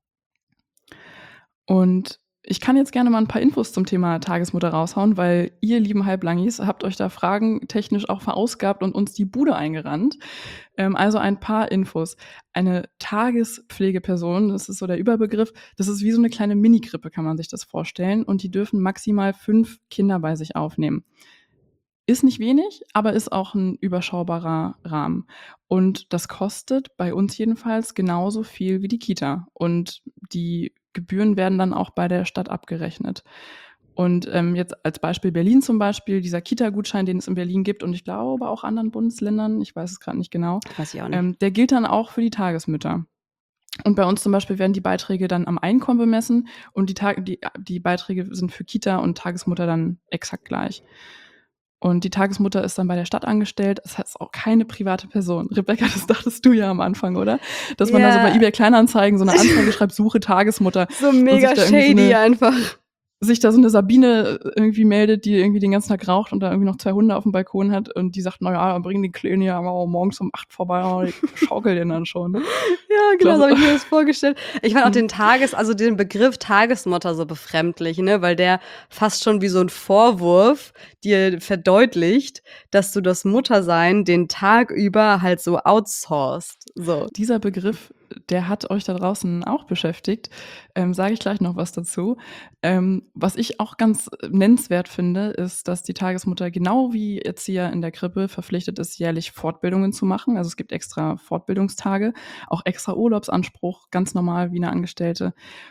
Und ich kann jetzt gerne mal ein paar Infos zum Thema Tagesmutter raushauen, weil ihr lieben Halblangis habt euch da fragentechnisch auch verausgabt und uns die Bude eingerannt. Ähm, also ein paar Infos. Eine Tagespflegeperson, das ist so der Überbegriff, das ist wie so eine kleine Mini-Krippe, kann man sich das vorstellen. Und die dürfen maximal fünf Kinder bei sich aufnehmen. Ist nicht wenig, aber ist auch ein überschaubarer Rahmen. Und das kostet bei uns jedenfalls genauso viel wie die Kita. Und die Gebühren werden dann auch bei der Stadt abgerechnet. Und ähm, jetzt als Beispiel Berlin zum Beispiel, dieser Kita-Gutschein, den es in Berlin gibt und ich glaube auch anderen Bundesländern, ich weiß es gerade nicht genau, Weiß ich auch nicht. ähm, der gilt dann auch für die Tagesmütter. Und bei uns zum Beispiel werden die Beiträge dann am Einkommen bemessen und die, Tag die, die Beiträge sind für Kita und Tagesmutter dann exakt gleich. Und die Tagesmutter ist dann bei der Stadt angestellt. Das heißt auch keine private Person. Rebecca, das dachtest du ja am Anfang, oder? Dass man da so Ja. bei eBay Kleinanzeigen so eine Anzeige schreibt, suche Tagesmutter. So mega sich da irgendwie so shady eine- einfach. Sich da so eine Sabine irgendwie meldet, die irgendwie den ganzen Tag raucht und da irgendwie noch zwei Hunde auf dem Balkon hat und die sagt, naja, bring die Kleinen ja mal morgens um acht vorbei, aber ich schaukel den dann schon. Ja, genau, so habe ich mir das vorgestellt. Ich fand auch Mhm. den Tages, also den Begriff Tagesmutter so befremdlich, ne, weil der fast schon wie so ein Vorwurf dir verdeutlicht, dass du das Muttersein den Tag über halt so outsourced. So. Dieser Begriff, der hat euch da draußen auch beschäftigt. Ähm, sage ich gleich noch was dazu. Ähm, was ich auch ganz nennenswert finde, ist, dass die Tagesmutter genau wie Erzieher in der Krippe verpflichtet ist, jährlich Fortbildungen zu machen. Also es gibt extra Fortbildungstage, auch extra Urlaubsanspruch, ganz normal wie eine Angestellte.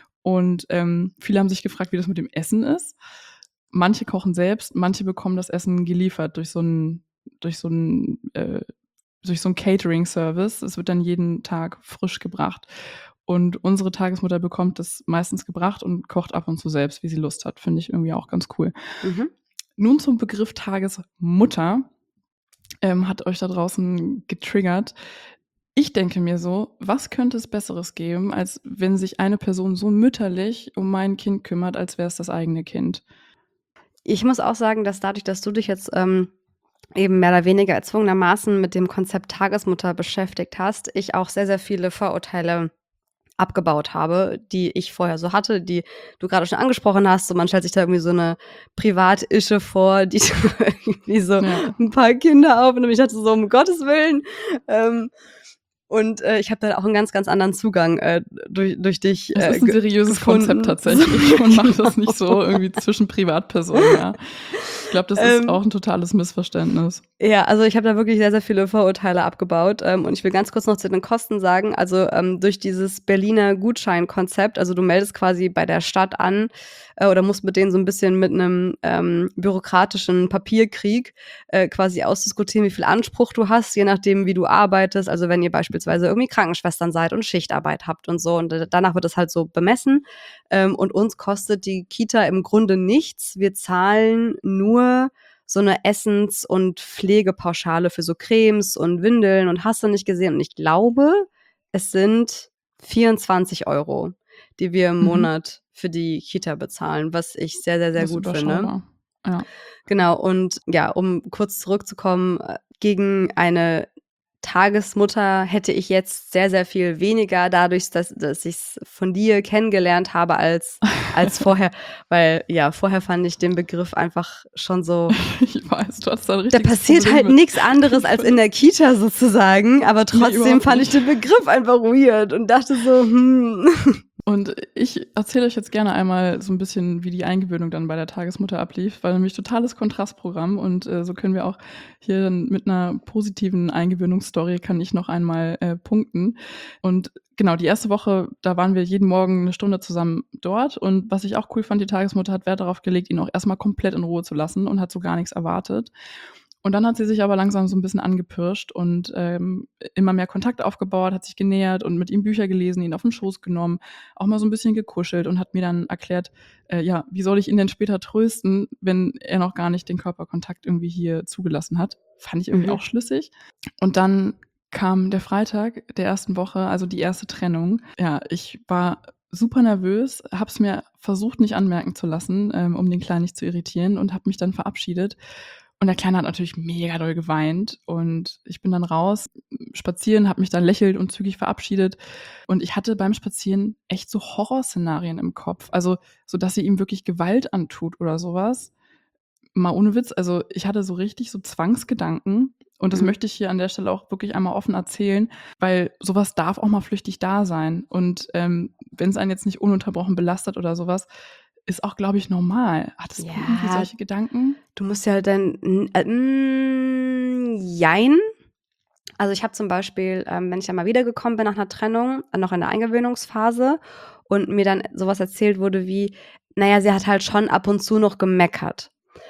Und ähm, viele haben sich gefragt, wie das mit dem Essen ist. Manche kochen selbst, manche bekommen das Essen geliefert durch so einen durch so einen äh, durch so einen Catering-Service. Es wird dann jeden Tag frisch gebracht. Und unsere Tagesmutter bekommt das meistens gebracht und kocht ab und zu selbst, wie sie Lust hat. Finde ich irgendwie auch ganz cool. Mhm. Nun zum Begriff Tagesmutter. Ähm, hat euch da draußen getriggert. Ich denke mir so, was könnte es Besseres geben, als wenn sich eine Person so mütterlich um mein Kind kümmert, als wäre es das eigene Kind? Ich muss auch sagen, dass dadurch, dass du dich jetzt ähm, eben mehr oder weniger erzwungenermaßen mit dem Konzept Tagesmutter beschäftigt hast, ich auch sehr, sehr viele Vorurteile abgebaut habe, die ich vorher so hatte, die du gerade schon angesprochen hast. So, man stellt sich da irgendwie so eine Privatische vor, die irgendwie so Ja. ein paar Kinder aufnimmt. Ich dachte so, um Gottes Willen. Ähm, und äh, ich habe da auch einen ganz, ganz anderen Zugang äh, durch, durch dich Es äh, ist ein ge- seriöses gefunden. Konzept tatsächlich und macht das Genau. nicht so irgendwie zwischen Privatpersonen. Ja. Ich glaube, das ist Ähm, auch ein totales Missverständnis. Ja, also ich habe da wirklich sehr, sehr viele Vorurteile abgebaut. Ähm, und ich will ganz kurz noch zu den Kosten sagen. Also ähm, durch dieses Berliner Gutscheinkonzept, also du meldest quasi bei der Stadt an äh, oder musst mit denen so ein bisschen mit einem ähm, bürokratischen Papierkrieg äh, quasi ausdiskutieren, wie viel Anspruch du hast, je nachdem, wie du arbeitest. Also wenn ihr beispielsweise irgendwie Krankenschwestern seid und Schichtarbeit habt und so. Und äh, danach wird das halt so bemessen. Ähm, und uns kostet die Kita im Grunde nichts. Wir zahlen nur so eine Essens- und Pflegepauschale für so Cremes und Windeln und hast du nicht gesehen. Und ich glaube, es sind vierundzwanzig Euro, die wir im Mhm. Monat für die Kita bezahlen, was ich sehr, sehr, sehr Das ist gut finde. überschaubar. Ja. Genau, und ja, um kurz zurückzukommen, äh, gegen eine Tagesmutter hätte ich jetzt sehr, sehr viel weniger dadurch, dass, dass ich es von dir kennengelernt habe als, als vorher. Weil ja, vorher fand ich den Begriff einfach schon so, Ich weiß, du hast da ein da richtiges passiert Problem halt mit. nichts anderes als in der Kita sozusagen, aber trotzdem überhaupt fand ich nicht. den Begriff einfach weird und dachte so, hm. Und ich erzähle euch jetzt gerne einmal so ein bisschen, wie die Eingewöhnung dann bei der Tagesmutter ablief, weil nämlich totales Kontrastprogramm und äh, so können wir auch hier dann mit einer positiven Eingewöhnungsstory kann ich noch einmal äh, punkten. Und genau, die erste Woche, da waren wir jeden Morgen eine Stunde zusammen dort und was ich auch cool fand, die Tagesmutter hat Wert darauf gelegt, ihn auch erstmal komplett in Ruhe zu lassen und hat so gar nichts erwartet. Und dann hat sie sich aber langsam so ein bisschen angepirscht und ähm, immer mehr Kontakt aufgebaut, hat sich genähert und mit ihm Bücher gelesen, ihn auf den Schoß genommen, auch mal so ein bisschen gekuschelt und hat mir dann erklärt, äh, ja, wie soll ich ihn denn später trösten, wenn er noch gar nicht den Körperkontakt irgendwie hier zugelassen hat. Fand ich irgendwie Mhm. auch schlüssig. Und dann kam der Freitag der ersten Woche, also die erste Trennung. Ja, ich war super nervös, habe es mir versucht, nicht anmerken zu lassen, ähm, um den Kleinen nicht zu irritieren und habe mich dann verabschiedet. Und der Kleine hat natürlich mega doll geweint und ich bin dann raus, spazieren, habe mich dann lächelnd und zügig verabschiedet und ich hatte beim Spazieren echt so Horrorszenarien im Kopf, also so, dass sie ihm wirklich Gewalt antut oder sowas. Mal ohne Witz, also ich hatte so richtig so Zwangsgedanken und das Mhm. möchte ich hier an der Stelle auch wirklich einmal offen erzählen, weil sowas darf auch mal flüchtig da sein und ähm, wenn es einen jetzt nicht ununterbrochen belastet oder sowas, ist auch, glaube ich, normal. Hattest du irgendwie Ja, solche Gedanken? du musst ja halt dann, n- äh, mm, jein. Also ich habe zum Beispiel, ähm, wenn ich dann mal wiedergekommen bin nach einer Trennung, äh, noch in der Eingewöhnungsphase und mir dann sowas erzählt wurde wie, naja, sie hat halt schon ab und zu noch gemeckert.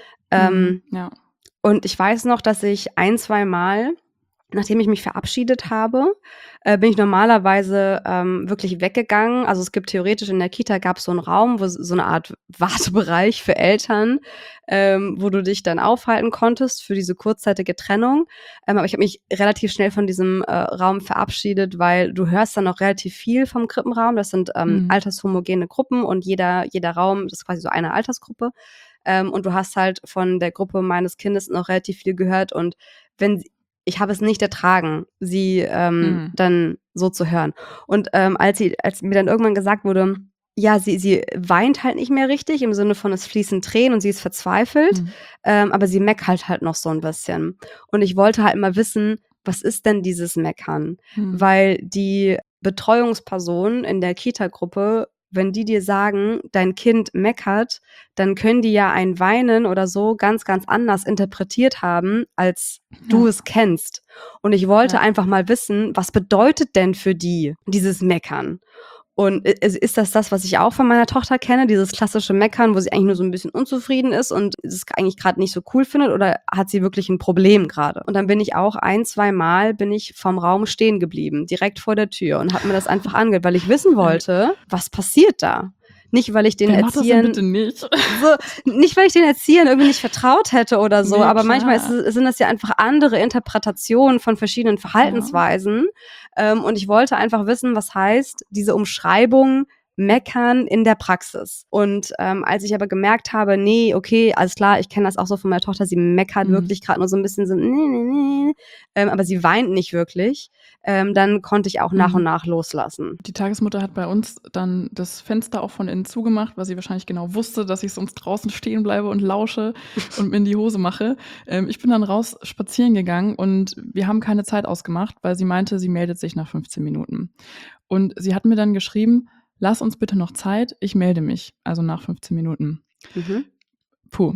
Mhm, Ähm, ja. und ich weiß noch, dass ich ein, zwei Mal, nachdem ich mich verabschiedet habe, äh, bin ich normalerweise ähm, wirklich weggegangen. Also es gibt theoretisch in der Kita gab es so einen Raum, wo s- so eine Art Wartebereich für Eltern, ähm, wo du dich dann aufhalten konntest für diese kurzzeitige Trennung. Ähm, aber ich habe mich relativ schnell von diesem äh, Raum verabschiedet, weil du hörst dann noch relativ viel vom Krippenraum. Das sind ähm, Mhm. altershomogene Gruppen und jeder, jeder Raum das ist quasi so eine Altersgruppe. Ähm, und du hast halt von der Gruppe meines Kindes noch relativ viel gehört. Und wenn sie, ich habe es nicht ertragen, sie ähm, Mhm. dann so zu hören. Und ähm, als sie, als mir dann irgendwann gesagt wurde, ja, sie, sie weint halt nicht mehr richtig, im Sinne von es fließen Tränen und sie ist verzweifelt, Mhm. ähm, aber sie meckert halt noch so ein bisschen. Und ich wollte halt mal wissen, was ist denn dieses Meckern? Mhm. Weil die Betreuungsperson in der Kita-Gruppe, wenn die dir sagen, dein Kind meckert, dann können die ja ein Weinen oder so ganz, ganz anders interpretiert haben, als du Ja, es kennst. Und ich wollte ja. einfach mal wissen, was bedeutet denn für die dieses Meckern? Und i- ist ist das das, was ich auch von meiner Tochter kenne, dieses klassische Meckern, wo sie eigentlich nur so ein bisschen unzufrieden ist und es eigentlich gerade nicht so cool findet, oder hat sie wirklich ein Problem gerade? Und dann bin ich auch ein, zwei Mal bin ich vom Raum stehen geblieben, direkt vor der Tür und habe mir das einfach angehört, weil ich wissen wollte, was passiert da? Nicht, weil ich den Wer macht das denn bitte Erziehern nicht? so, nicht, weil ich den Erziehern irgendwie nicht vertraut hätte oder so, Ne, aber manchmal ist, klar. es- sind das ja einfach andere Interpretationen von verschiedenen Ja. Verhaltensweisen. Ähm, und ich wollte einfach wissen, was heißt diese Umschreibung Meckern in der Praxis. Und ähm, als ich aber gemerkt habe, nee, okay, alles klar, ich kenne das auch so von meiner Tochter, sie meckert Mhm. wirklich gerade nur so ein bisschen so, nee, nee, nee, ähm, aber sie weint nicht wirklich, ähm, dann konnte ich auch nach und Mhm. nach loslassen. Die Tagesmutter hat bei uns dann das Fenster auch von innen zugemacht, weil sie wahrscheinlich genau wusste, dass ich sonst draußen stehen bleibe und lausche und mir in die Hose mache. Ähm, ich bin dann raus spazieren gegangen und wir haben keine Zeit ausgemacht, weil sie meinte, sie meldet sich nach fünfzehn Minuten. Und sie hat mir dann geschrieben, lass uns bitte noch Zeit, ich melde mich, also nach fünfzehn Minuten. Mhm. Puh.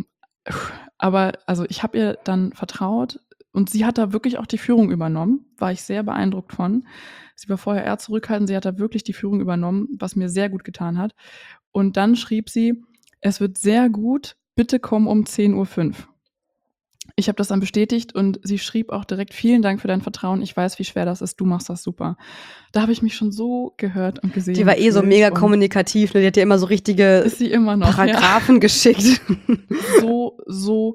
Aber also ich habe ihr dann vertraut und sie hat da wirklich auch die Führung übernommen, war ich sehr beeindruckt von. Sie war vorher eher zurückhaltend, sie hat da wirklich die Führung übernommen, was mir sehr gut getan hat. Und dann schrieb sie, es wird sehr gut, bitte komm um zehn Uhr fünf. Ich habe das dann bestätigt und sie schrieb auch direkt, vielen Dank für dein Vertrauen, ich weiß, wie schwer das ist, du machst das super. Da habe ich mich schon so gehört und gesehen Die war eh so gefühlt mega und kommunikativ, ne? Die hat dir immer so richtige ist sie immer noch, ja. Paragraphen geschickt. So, so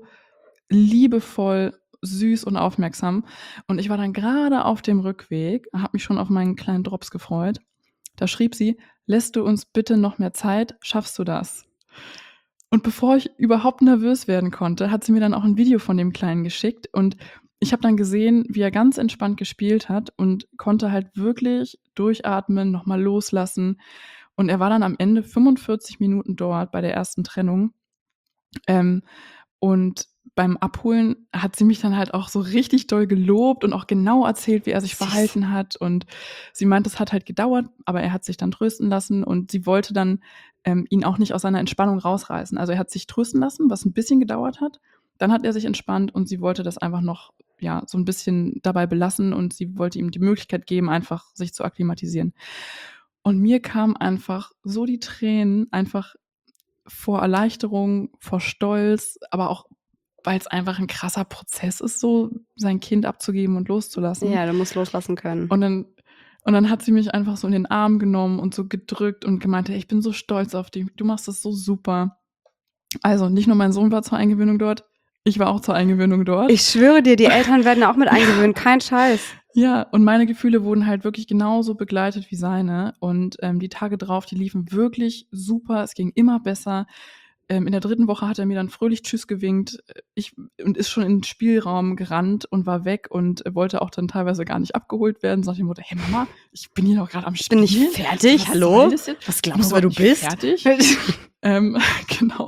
liebevoll, süß und aufmerksam. Und ich war dann gerade auf dem Rückweg, habe mich schon auf meinen kleinen Drops gefreut. Da schrieb sie, lässt du uns bitte noch mehr Zeit, schaffst du das? Und bevor ich überhaupt nervös werden konnte, hat sie mir dann auch ein Video von dem Kleinen geschickt und ich habe dann gesehen, wie er ganz entspannt gespielt hat und konnte halt wirklich durchatmen, noch mal loslassen. Und er war dann am Ende fünfundvierzig Minuten dort bei der ersten Trennung. Ähm, und beim Abholen hat sie mich dann halt auch so richtig doll gelobt und auch genau erzählt, wie er sich Süß. verhalten hat. Und sie meint, es hat halt gedauert, aber er hat sich dann trösten lassen und sie wollte dann ähm, ihn auch nicht aus seiner Entspannung rausreißen. Also er hat sich trösten lassen, was ein bisschen gedauert hat. Dann hat er sich entspannt und sie wollte das einfach noch ja so ein bisschen dabei belassen und sie wollte ihm die Möglichkeit geben, einfach sich zu akklimatisieren. Und mir kamen einfach so die Tränen, einfach vor Erleichterung, vor Stolz, aber auch, weil es einfach ein krasser Prozess ist, so sein Kind abzugeben und loszulassen. Ja, du musst loslassen können. Und dann und dann hat sie mich einfach so in den Arm genommen und so gedrückt und gemeint: „Hey, ich bin so stolz auf dich. Du machst das so super.“ Also, nicht nur mein Sohn war zur Eingewöhnung dort, ich war auch zur Eingewöhnung dort. Ich schwöre dir, die Eltern werden auch mit eingewöhnt, kein Scheiß. Ja, und meine Gefühle wurden halt wirklich genauso begleitet wie seine. Und ähm, die Tage drauf, die liefen wirklich super. Es ging immer besser. Ähm, in der dritten Woche hat er mir dann fröhlich Tschüss gewinkt. äh, Ich, und ist schon in den Spielraum gerannt und war weg und wollte auch dann teilweise gar nicht abgeholt werden. Sagt die Mutter: „Hey Mama, ich bin hier doch gerade am Bin Spielen. ich fertig? Was Hallo? soll das jetzt? Was Ich bin glaubst du, wer du überhaupt nicht bist? fertig.“ Ähm, genau.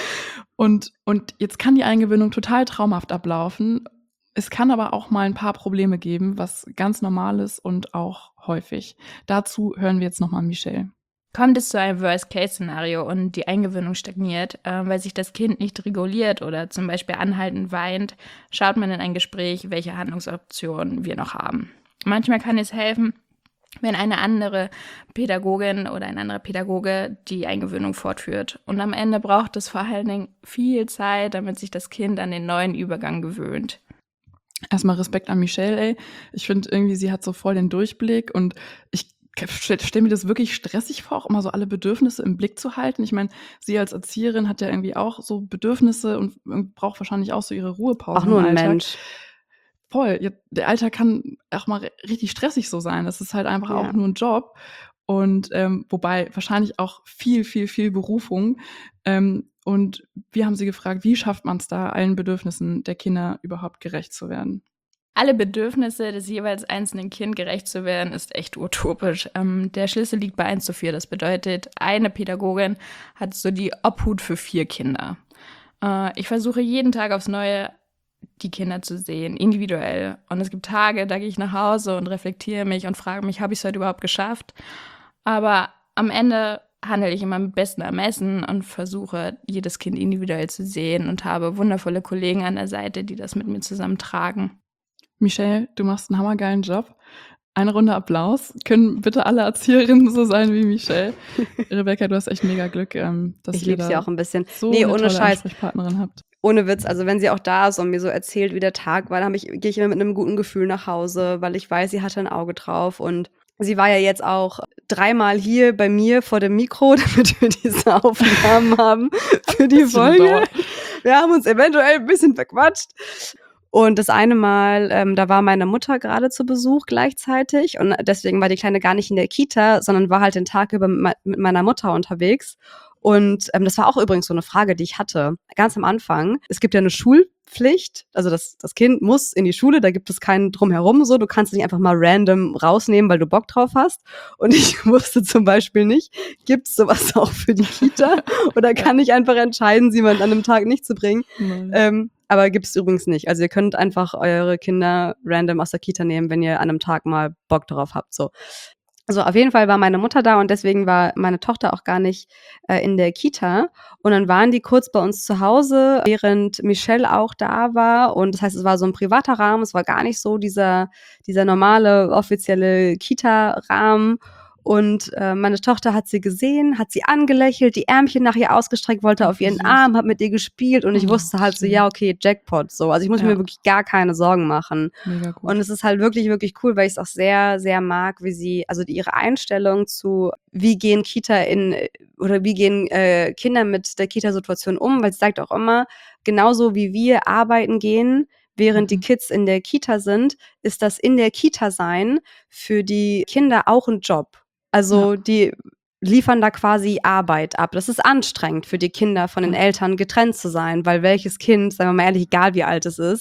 Und, und jetzt kann die Eingewöhnung total traumhaft ablaufen. Es kann aber auch mal ein paar Probleme geben, was ganz normal ist und auch häufig. Dazu hören wir jetzt nochmal Michelle. Kommt es zu einem Worst-Case-Szenario und die Eingewöhnung stagniert, äh, weil sich das Kind nicht reguliert oder zum Beispiel anhaltend weint, schaut man in ein Gespräch, welche Handlungsoptionen wir noch haben. Manchmal kann es helfen, wenn eine andere Pädagogin oder ein anderer Pädagoge die Eingewöhnung fortführt. Und am Ende braucht es vor allen Dingen viel Zeit, damit sich das Kind an den neuen Übergang gewöhnt. Erstmal Respekt an Michelle, ey. Ich finde irgendwie, sie hat so voll den Durchblick und ich stelle stell mir das wirklich stressig vor, auch immer so alle Bedürfnisse im Blick zu halten. Ich meine, sie als Erzieherin hat ja irgendwie auch so Bedürfnisse und, und braucht wahrscheinlich auch so ihre Ruhepausen Auch nur im ein Alltag. Mensch. Voll. Ja, der Alltag kann auch mal ri- richtig stressig so sein. Das ist halt einfach Ja. auch nur ein Job. Und ähm, wobei wahrscheinlich auch viel, viel, viel Berufung. Ähm, und wir haben sie gefragt, wie schafft man es da, allen Bedürfnissen der Kinder überhaupt gerecht zu werden? Alle Bedürfnisse des jeweils einzelnen Kind gerecht zu werden, ist echt utopisch. Ähm, der Schlüssel liegt bei eins zu vier. Das bedeutet, eine Pädagogin hat so die Obhut für vier Kinder. Äh, ich versuche jeden Tag aufs Neue, die Kinder zu sehen, individuell. Und es gibt Tage, da gehe ich nach Hause und reflektiere mich und frage mich, habe ich es heute überhaupt geschafft? Aber am Ende handle ich immer mit bestem Ermessen und versuche, jedes Kind individuell zu sehen und habe wundervolle Kollegen an der Seite, die das mit mir zusammen tragen. Michelle, du machst einen hammergeilen Job. Eine Runde Applaus. Können bitte alle Erzieherinnen so sein wie Michelle? Rebecca, du hast echt mega Glück, ähm, dass Ich ihr liebe sie da auch ein bisschen. so Nee, eine ohne tolle Scheiß. Ansprechpartnerin habt. Ohne Witz, also wenn sie auch da ist und mir so erzählt, wie der Tag war, dann ich, gehe ich immer mit einem guten Gefühl nach Hause, weil ich weiß, sie hatte ein Auge drauf. Und sie war ja jetzt auch dreimal hier bei mir vor dem Mikro, damit wir diese Aufnahmen haben für die Bisschen Folge. gedauert. Wir haben uns eventuell ein bisschen verquatscht. Und das eine Mal, ähm, da war meine Mutter gerade zu Besuch gleichzeitig und deswegen war die Kleine gar nicht in der Kita, sondern war halt den Tag über mit, me- mit meiner Mutter unterwegs. Und ähm, das war auch übrigens so eine Frage, die ich hatte, ganz am Anfang. Es gibt ja eine Schulpflicht, also das, das Kind muss in die Schule, da gibt es keinen Drumherum so. Du kannst es nicht einfach mal random rausnehmen, weil du Bock drauf hast. Und ich wusste zum Beispiel nicht, gibt es sowas auch für die Kita? Oder kann ich einfach entscheiden, sie mal an einem Tag nicht zu bringen? Nein. Ähm, aber gibt's übrigens nicht. Also ihr könnt einfach eure Kinder random aus der Kita nehmen, wenn ihr an einem Tag mal Bock drauf habt. So. Also auf jeden Fall war meine Mutter da und deswegen war meine Tochter auch gar nicht äh, in der Kita. Und dann waren die kurz bei uns zu Hause, während Michelle auch da war. Und das heißt, es war so ein privater Rahmen, es war gar nicht so dieser, dieser normale, offizielle Kita-Rahmen. Und äh, meine Tochter hat sie gesehen, hat sie angelächelt, die Ärmchen nach ihr ausgestreckt, wollte Ach, auf wie ihren süß. Arm, hat mit ihr gespielt und ich Oh, wusste halt so, schön. ja, okay, Jackpot. So. Also ich muss Ja. mir wirklich gar keine Sorgen machen. Mega gut. Und es ist halt wirklich, wirklich cool, weil ich es auch sehr, sehr mag, wie sie, also die, ihre Einstellung zu, wie gehen Kita in, oder wie gehen äh, Kinder mit der Kita-Situation um, weil sie sagt auch immer, genauso wie wir arbeiten gehen, während die Mhm. Kids in der Kita sind, ist das in der Kita sein für die Kinder auch ein Job. Also die liefern da quasi Arbeit ab. Das ist anstrengend für die Kinder von den Ja. Eltern getrennt zu sein, weil welches Kind, sagen wir mal ehrlich, egal wie alt es ist,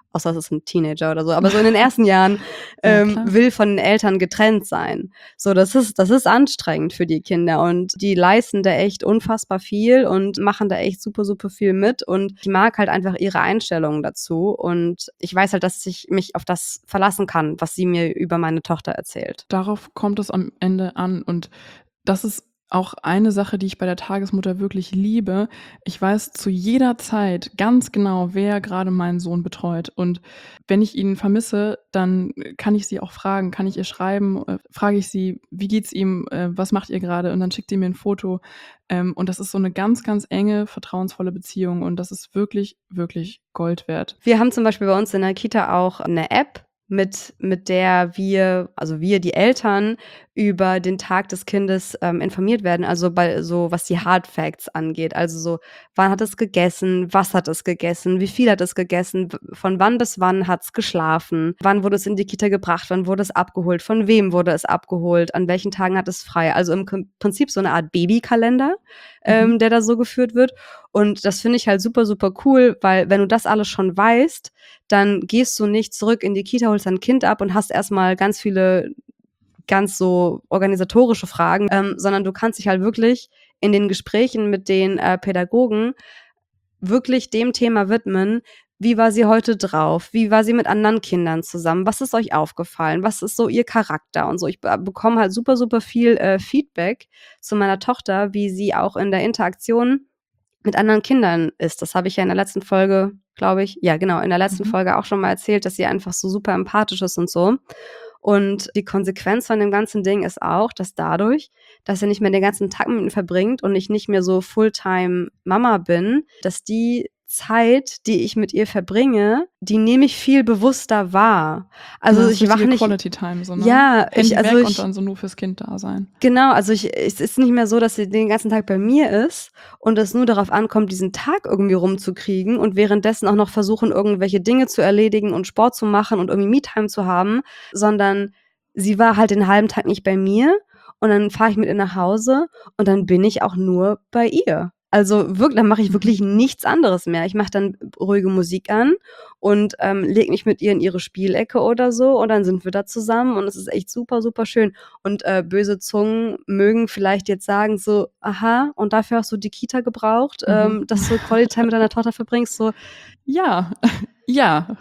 außer es ist ein Teenager oder so, aber so in den ersten Jahren Ja, ähm, klar. will von den Eltern getrennt sein. So, das ist, das ist anstrengend für die Kinder und die leisten da echt unfassbar viel und machen da echt super, super viel mit und ich mag halt einfach ihre Einstellung dazu und ich weiß halt, dass ich mich auf das verlassen kann, was sie mir über meine Tochter erzählt. Darauf kommt es am Ende an und das ist auch eine Sache, die ich bei der Tagesmutter wirklich liebe. Ich weiß zu jeder Zeit ganz genau, wer gerade meinen Sohn betreut und wenn ich ihn vermisse, dann kann ich sie auch fragen, kann ich ihr schreiben, äh, frage ich sie: „Wie geht's ihm? Äh, was macht ihr gerade?“ Und dann schickt sie mir 'n Foto. Ähm, und das ist so 'ne ganz, ganz enge, vertrauensvolle Beziehung und das ist wirklich, wirklich Gold wert. Wir haben zum Beispiel bei uns in der Kita auch 'ne App, mit mit der wir also wir, die Eltern, über den Tag des Kindes, ähm, informiert werden, also bei so was die Hard Facts angeht. Also so, wann hat es gegessen, was hat es gegessen, wie viel hat es gegessen, w von wann bis wann hat's geschlafen, wann wurde es in die Kita gebracht, wann wurde es abgeholt, von wem wurde es abgeholt, an welchen Tagen hat es frei. Also im Kom Prinzip so 'ne Art Babykalender, Mhm. ähm, der da so geführt wird. Und das finde ich halt super, super cool, weil wenn du das alles schon weißt, dann gehst du nicht zurück in die Kita, holst dein Kind ab und hast erst mal ganz viele ganz so organisatorische Fragen, ähm, sondern du kannst dich halt wirklich in den Gesprächen mit den, äh, Pädagogen wirklich dem Thema widmen: Wie war sie heute drauf? Wie war sie mit anderen Kindern zusammen? Was ist euch aufgefallen? Was ist so ihr Charakter und so? Ich be bekomme halt super, super viel, äh, Feedback zu meiner Tochter, wie sie auch in der Interaktion mit anderen Kindern ist. Das habe ich ja in der letzten Folge, glaube ich ja genau, in der letzten Mhm. Folge auch schon mal erzählt, dass sie einfach so super empathisch ist und so. Und die Konsequenz von dem ganzen Ding ist auch, dass dadurch, dass er nicht mehr den ganzen Tag mit mir verbringt und ich nicht mehr so Fulltime Mama bin, dass die Zeit, die ich mit ihr verbringe, die nehme ich viel bewusster wahr. Ja, Also, das ist ich wache richtige nicht Quality Time so, ne? ja, ich Handy also weg und ich dann so nur fürs Kind da sein. Genau, also ich es ist nicht mehr so, dass sie den ganzen Tag bei mir ist und es nur darauf ankommt, diesen Tag irgendwie rumzukriegen und währenddessen auch noch versuchen, irgendwelche Dinge zu erledigen und Sport zu machen und irgendwie Me-Time zu haben, sondern sie war halt den halben Tag nicht bei mir und dann fahre ich mit ihr nach Hause und dann bin ich auch nur bei ihr. Also wirk dann mache ich Mhm. wirklich nichts anderes mehr. Ich mache dann ruhige Musik an und, ähm, lege mich mit ihr in ihre Spielecke oder so und dann sind wir da zusammen und es ist echt super, super schön. Und, äh, böse Zungen mögen vielleicht jetzt sagen so: „Aha, und dafür hast du die Kita gebraucht, Mhm. ähm, dass du Quality Time mit deiner Tochter verbringst?“ So, Ja, ja,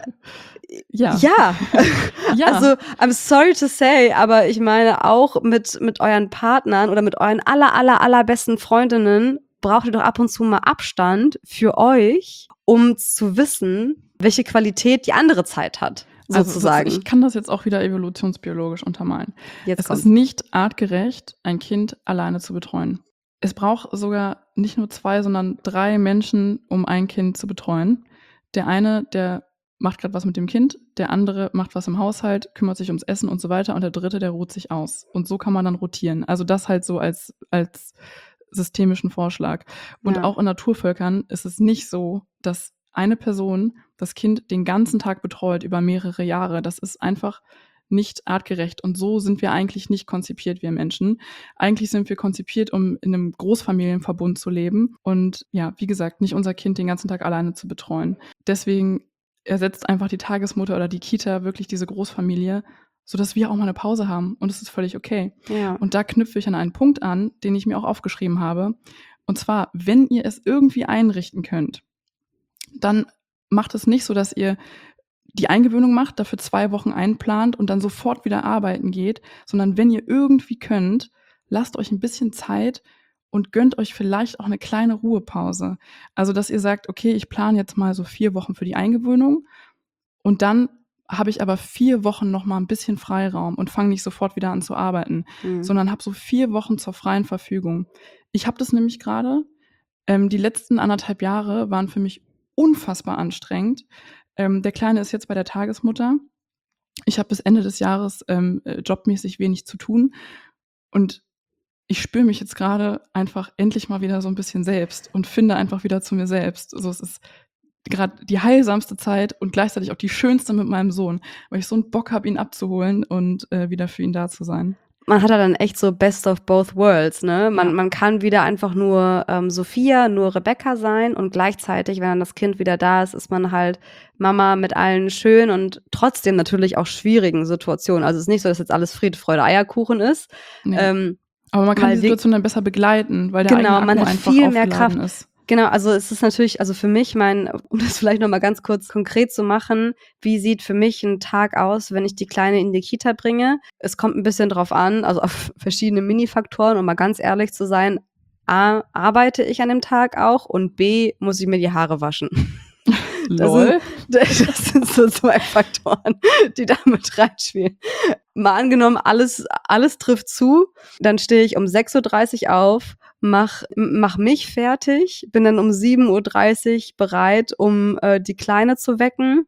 ja, ja, also, ja. I'm sorry to say, aber ich meine auch mit mit euren Partnern oder mit euren aller, aller, allerbesten Freundinnen braucht ihr doch ab und zu mal Abstand für euch, um zu wissen, welche Qualität die andere Zeit hat, Also, so so ich sozusagen. kann das jetzt auch wieder evolutionsbiologisch untermalen. Jetzt Es ist kommt's. nicht artgerecht, ein Kind alleine zu betreuen. Es braucht sogar nicht nur zwei, sondern drei Menschen, um ein Kind zu betreuen. Der eine, der macht grad was mit dem Kind, der andere macht was im Haushalt, kümmert sich ums Essen und so weiter und der dritte, der ruht sich aus. Und so kann man dann rotieren. Also, das halt so als als systemischen Vorschlag. Und Ja. auch in Naturvölkern ist es nicht so, dass eine Person das Kind den ganzen Tag betreut über mehrere Jahre. Das ist einfach nicht artgerecht und so sind wir eigentlich nicht konzipiert, wir Menschen. Eigentlich sind wir konzipiert, um in 'nem Großfamilienverbund zu leben und ja, wie gesagt, nicht unser Kind den ganzen Tag alleine zu betreuen. Deswegen ersetzt einfach die Tagesmutter oder die Kita wirklich diese Großfamilie, sodass wir auch mal 'ne Pause haben und es ist völlig okay. Ja. Und da knüpfe ich an einen Punkt an, den ich mir auch aufgeschrieben habe. Und zwar, wenn ihr es irgendwie einrichten könnt, dann macht es nicht so, dass ihr die Eingewöhnung macht, dafür zwei Wochen einplant und dann sofort wieder arbeiten geht, sondern wenn ihr irgendwie könnt, lasst euch 'n bisschen Zeit und gönnt euch vielleicht auch 'ne kleine Ruhepause. Also, dass ihr sagt: „Okay, ich plane jetzt mal so vier Wochen für die Eingewöhnung und dann habe ich aber vier Wochen noch mal 'n bisschen Freiraum und fange nicht sofort wieder an zu arbeiten, Mhm. sondern habe so vier Wochen zur freien Verfügung.“ Ich habe das nämlich grade. Ähm, die letzten anderthalb Jahre waren für mich unfassbar anstrengend. Ähm, der Kleine ist jetzt bei der Tagesmutter. Ich habe bis Ende des Jahres, ähm, äh, jobmäßig wenig zu tun und ich spüre mich jetzt grade einfach endlich mal wieder so 'n bisschen selbst und finde einfach wieder zu mir selbst. Also, es ist grad die heilsamste Zeit und gleichzeitig auch die schönste mit meinem Sohn, weil ich so 'n Bock habe, ihn abzuholen und, äh, wieder für ihn da zu sein. man hat ja dann echt so best of both worlds, ne? Man, Ja. man kann wieder einfach nur ähm, Sophia, nur Rebecca sein und gleichzeitig, wenn dann das Kind wieder da ist, ist man halt Mama mit allen schönen und trotzdem natürlich auch schwierigen Situationen. Also es ist nicht so, dass jetzt alles Friede, Freude, Eierkuchen ist. Nee. Ähm, Aber man kann weil die wir- Situation dann besser begleiten, weil der Genau, eigene man Akku hat einfach viel mehr aufgeladen Kraft. ist. Genau, also es ist natürlich, also für mich, mein, um das vielleicht nochmal ganz kurz konkret zu machen, wie sieht für mich ein Tag aus, wenn ich die Kleine in die Kita bringe? Es kommt ein bisschen drauf an, also auf verschiedene Minifaktoren, um mal ganz ehrlich zu sein. A, arbeite ich an dem Tag auch und B, muss ich mir die Haare waschen. Das Lol. sind, das sind so zwei Faktoren, die da mit reinspielen. Mal angenommen, alles, alles trifft zu, dann stehe ich um sechs Uhr dreißig auf, mach, mach mich fertig, bin dann um sieben Uhr dreißig bereit, um äh, die Kleine zu wecken.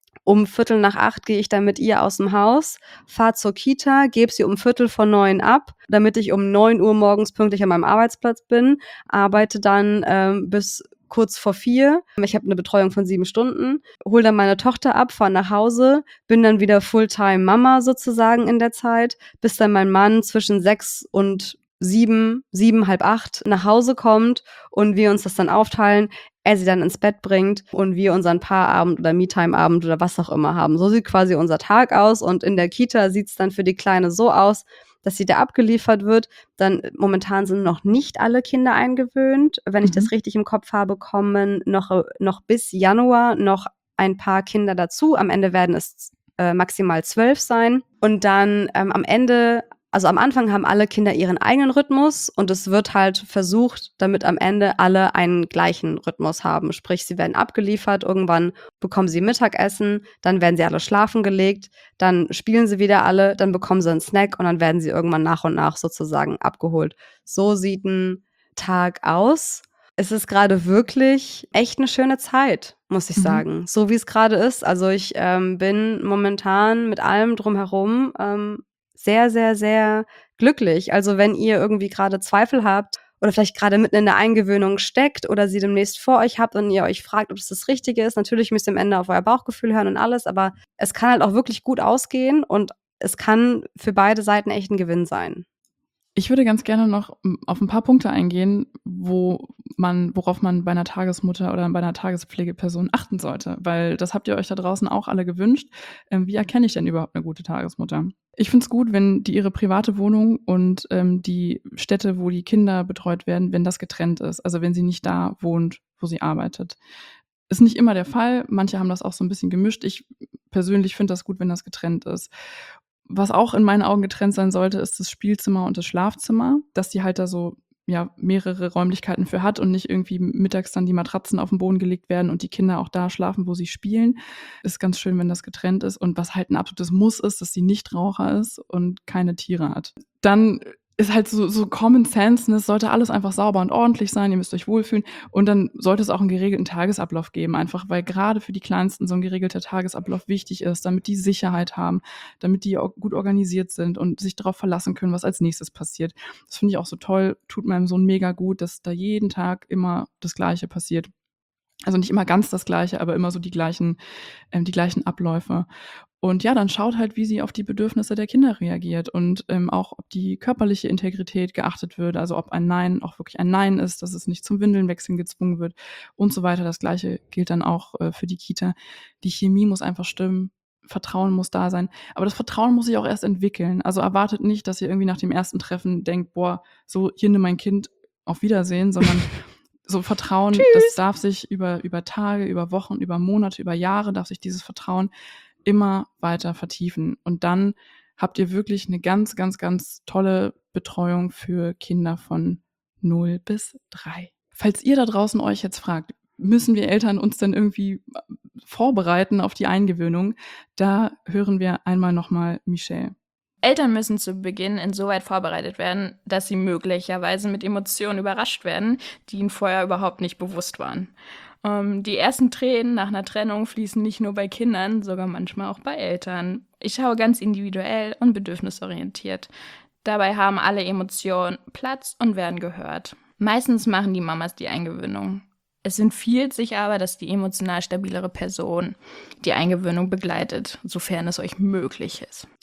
Um Viertel nach acht gehe ich dann mit ihr aus dem Haus, fahre zur Kita, gebe sie um Viertel vor neun ab, damit ich um neun Uhr morgens pünktlich an meinem Arbeitsplatz bin, arbeite dann ähm, bis kurz vor vier. Ich habe eine Betreuung von sieben Stunden, hole dann meine Tochter ab, fahre nach Hause, bin dann wieder Fulltime-Mama sozusagen in der Zeit, bis dann mein Mann zwischen sechs und sieben, sieben, halb acht nach Hause kommt und wir uns das dann aufteilen, er sie dann ins Bett bringt und wir unseren Paarabend oder Me-Time-Abend oder was auch immer haben. So sieht quasi unser Tag aus und in der Kita sieht es dann für die Kleine so aus, dass sie da abgeliefert wird. Dann momentan sind noch nicht alle Kinder eingewöhnt. Wenn ich Mhm. das richtig im Kopf habe, kommen noch, noch bis Januar noch ein paar Kinder dazu. Am Ende werden es äh, maximal zwölf sein. Und dann ähm, am Ende, also am Anfang haben alle Kinder ihren eigenen Rhythmus und es wird halt versucht, damit am Ende alle einen gleichen Rhythmus haben. Sprich, sie werden abgeliefert, irgendwann bekommen sie Mittagessen, dann werden sie alle schlafen gelegt, dann spielen sie wieder alle, dann bekommen sie einen Snack und dann werden sie irgendwann nach und nach sozusagen abgeholt. So sieht ein Tag aus. Es ist gerade wirklich echt eine schöne Zeit, muss ich Mhm. sagen. So wie es gerade ist. Also ich ähm, bin momentan mit allem drumherum ähm, sehr, sehr, sehr glücklich. Also wenn ihr irgendwie gerade Zweifel habt oder vielleicht gerade mitten in der Eingewöhnung steckt oder sie demnächst vor euch habt und ihr euch fragt, ob es das Richtige ist, natürlich müsst ihr am Ende auf euer Bauchgefühl hören und alles, aber es kann halt auch wirklich gut ausgehen und es kann für beide Seiten echt ein Gewinn sein. Ich würde ganz gerne noch m, auf ein paar Punkte eingehen, wo man, worauf man bei einer Tagesmutter oder bei einer Tagespflegeperson achten sollte, weil das habt ihr euch da draußen auch alle gewünscht. Ähm, wie erkenne ich denn überhaupt eine gute Tagesmutter? Ich finde es gut, wenn die ihre private Wohnung und ähm, die Stätte, wo die Kinder betreut werden, wenn das getrennt ist. Also wenn sie nicht da wohnt, wo sie arbeitet. Ist nicht immer der Fall. Manche haben das auch so ein bisschen gemischt. Ich persönlich finde das gut, wenn das getrennt ist. Was auch in meinen Augen getrennt sein sollte, ist das Spielzimmer und das Schlafzimmer, dass die halt da so ja mehrere Räumlichkeiten für hat und nicht irgendwie mittags dann die Matratzen auf den Boden gelegt werden und die Kinder auch da schlafen, wo sie spielen. Ist ganz schön, wenn das getrennt ist. Und was halt ein absolutes Muss ist, dass sie Nichtraucher ist und keine Tiere hat. Dann ist halt so, so Common Sense, ne? Es sollte alles einfach sauber und ordentlich sein, ihr müsst euch wohlfühlen. Und dann sollte es auch einen geregelten Tagesablauf geben, einfach weil gerade für die Kleinsten so ein geregelter Tagesablauf wichtig ist, damit die Sicherheit haben, damit die auch gut organisiert sind und sich darauf verlassen können, was als nächstes passiert. Das finde ich auch so toll, tut meinem Sohn mega gut, dass da jeden Tag immer das Gleiche passiert. Also nicht immer ganz das Gleiche, aber immer so die gleichen, ähm, die gleichen Abläufe. Und ja, dann schaut halt, wie sie auf die Bedürfnisse der Kinder reagiert und ähm, auch, ob die körperliche Integrität geachtet wird, also ob ein Nein auch wirklich ein Nein ist, dass es nicht zum Windelnwechseln gezwungen wird und so weiter. Das Gleiche gilt dann auch äh, für die Kita. Die Chemie muss einfach stimmen, Vertrauen muss da sein. Aber das Vertrauen muss sich auch erst entwickeln. Also erwartet nicht, dass ihr irgendwie nach dem ersten Treffen denkt, boah, so hier nimm mein Kind, auf Wiedersehen, sondern so Vertrauen, das Tschüss. darf sich über, über Tage, über Wochen, über Monate, über Jahre, darf sich dieses Vertrauen immer weiter vertiefen. Und dann habt ihr wirklich eine ganz, ganz, ganz tolle Betreuung für Kinder von null bis drei. Falls ihr da draußen euch jetzt fragt, müssen wir Eltern uns denn irgendwie vorbereiten auf die Eingewöhnung, da hören wir einmal nochmal Michelle. Eltern müssen zu Beginn insoweit vorbereitet werden, dass sie möglicherweise mit Emotionen überrascht werden, die ihnen vorher überhaupt nicht bewusst waren. Ähm, die ersten Tränen nach einer Trennung fließen nicht nur bei Kindern, sogar manchmal auch bei Eltern. Ich schaue ganz individuell und bedürfnisorientiert. Dabei haben alle Emotionen Platz und werden gehört. Meistens machen die Mamas die Eingewöhnung. Es empfiehlt sich aber, dass die emotional stabilere Person die Eingewöhnung begleitet, sofern es euch möglich ist.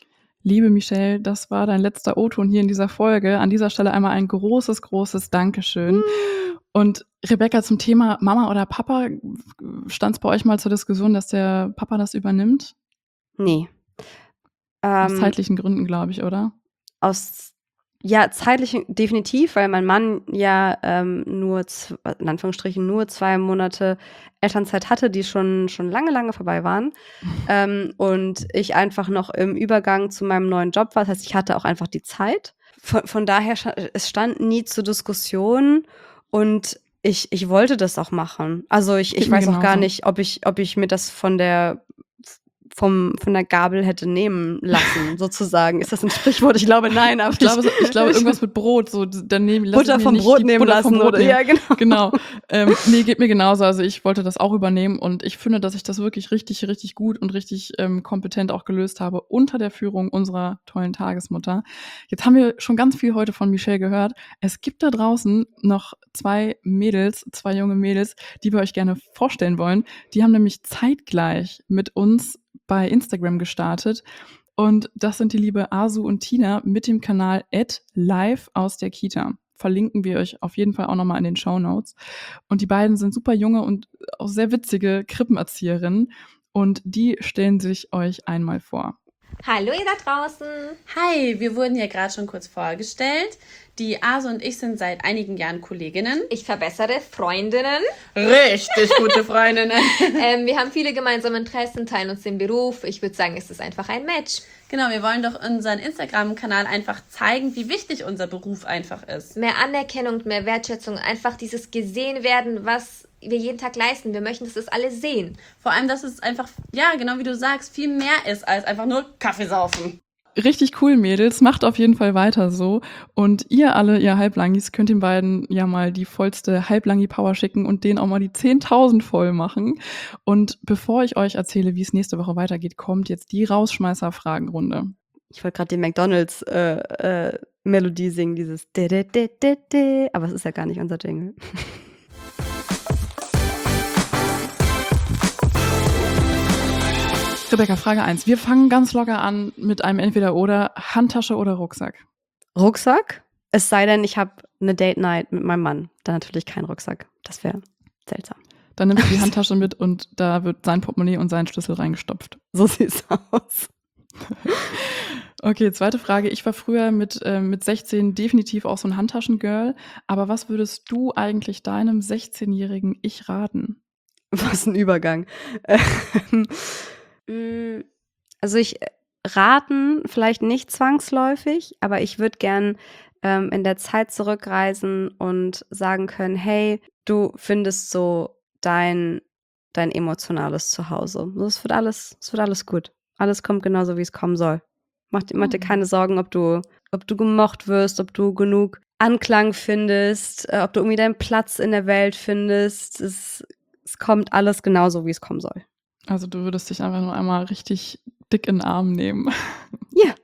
Liebe Michelle, das war dein letzter O-Ton hier in dieser Folge. An dieser Stelle einmal ein großes, großes Dankeschön. Und Rebecca, zum Thema Mama oder Papa, stand es bei euch mal zur Diskussion, dass der Papa das übernimmt? Nee. Aus Ähm, zeitlichen Gründen, glaube ich, oder? aus ja, zeitlich definitiv, weil mein Mann ja ähm, nur, zw- in Anführungsstrichen, nur zwei Monate Elternzeit hatte, die schon, schon lange, lange vorbei waren. Ähm, und ich einfach noch im Übergang zu meinem neuen Job war. Das heißt, ich hatte auch einfach die Zeit. Von, von daher, sta- es stand nie zur Diskussion und ich, ich wollte das auch machen. Also ich, Geht ich mir weiß auch gar genauso. nicht, ob ich, ob ich mir das von der vom, von der Gabel hätte nehmen lassen, sozusagen. Ist das ein Sprichwort? Ich glaube, nein, aber Ich glaube, so- ich glaube irgendwas mit Brot. So, daneben lass ich Butter mir vom nicht Brot die nehmen Butter vom lassen, Brot oder? nehmen. Ja, genau. Genau. Ähm, nee, geht mir genauso. Also ich wollte das auch übernehmen und ich finde, dass ich das wirklich richtig, richtig gut und richtig ähm, kompetent auch gelöst habe unter der Führung unserer tollen Tagesmutter. Jetzt haben wir schon ganz viel heute von Michelle gehört. Es gibt da draußen noch zwei Mädels, zwei junge Mädels, die wir euch gerne vorstellen wollen. Die haben nämlich zeitgleich mit uns bei Instagram gestartet. Und das sind die liebe Asu und Tina mit dem Kanal at live aus der Kita. Verlinken wir euch auf jeden Fall auch nochmal in den Shownotes. Und die beiden sind super junge und auch sehr witzige Krippenerzieherinnen. Und die stellen sich euch einmal vor. Hallo ihr da draußen. Hi, wir wurden ja gerade schon kurz vorgestellt. Die Asu und ich sind seit einigen Jahren Kolleginnen. Ich verbessere Freundinnen. Richtig gute Freundinnen. ähm, wir haben viele gemeinsame Interessen, teilen uns den Beruf. Ich würde sagen, es ist einfach ein Match. Genau, wir wollen doch unseren Instagram-Kanal einfach zeigen, wie wichtig unser Beruf einfach ist. Mehr Anerkennung, mehr Wertschätzung, einfach dieses gesehen werden, was wir jeden Tag leisten. Wir möchten, dass das alle sehen. Vor allem, dass es einfach, ja, genau wie du sagst, viel mehr ist als einfach nur Kaffee saufen. Richtig cool, Mädels. Macht auf jeden Fall weiter so. Und ihr alle, ihr Halblangis, könnt den beiden ja mal die vollste Halblangi-Power schicken und denen auch mal die zehntausend voll machen. Und bevor ich euch erzähle, wie es nächste Woche weitergeht, kommt jetzt die Rausschmeißer-Fragenrunde. Ich wollte gerade die McDonalds äh, äh, Melodie singen, dieses de de de de de, aber es ist ja gar nicht unser Jingle. Rebecca, Frage eins. Wir fangen ganz locker an mit einem Entweder-Oder, Handtasche oder Rucksack. Rucksack? Es sei denn, ich habe eine Date Night mit meinem Mann. Dann natürlich kein Rucksack. Das wäre seltsam. Dann nimmst du die Handtasche mit und da wird sein Portemonnaie und sein Schlüssel reingestopft. So sieht's aus. Okay, zweite Frage. Ich war früher mit, äh, mit sechzehn definitiv auch so ein Handtaschengirl. Aber was würdest du eigentlich deinem sechzehnjährigen Ich raten? Was ein Übergang. Ähm, mh, also ich äh, raten vielleicht nicht zwangsläufig, aber ich würde gern ähm, in der Zeit zurückreisen und sagen können, hey, du findest so dein, dein emotionales Zuhause. Es wird alles, es wird alles gut. Alles kommt genauso, wie es kommen soll. Mach, dir- mach dir Mhm. keine Sorgen, ob du, ob du gemocht wirst, ob du genug Anklang findest, äh, ob du irgendwie deinen Platz in der Welt findest. Es, es kommt alles genauso, wie es kommen soll. Also du würdest dich einfach nur einmal richtig dick in den Arm nehmen. Ja.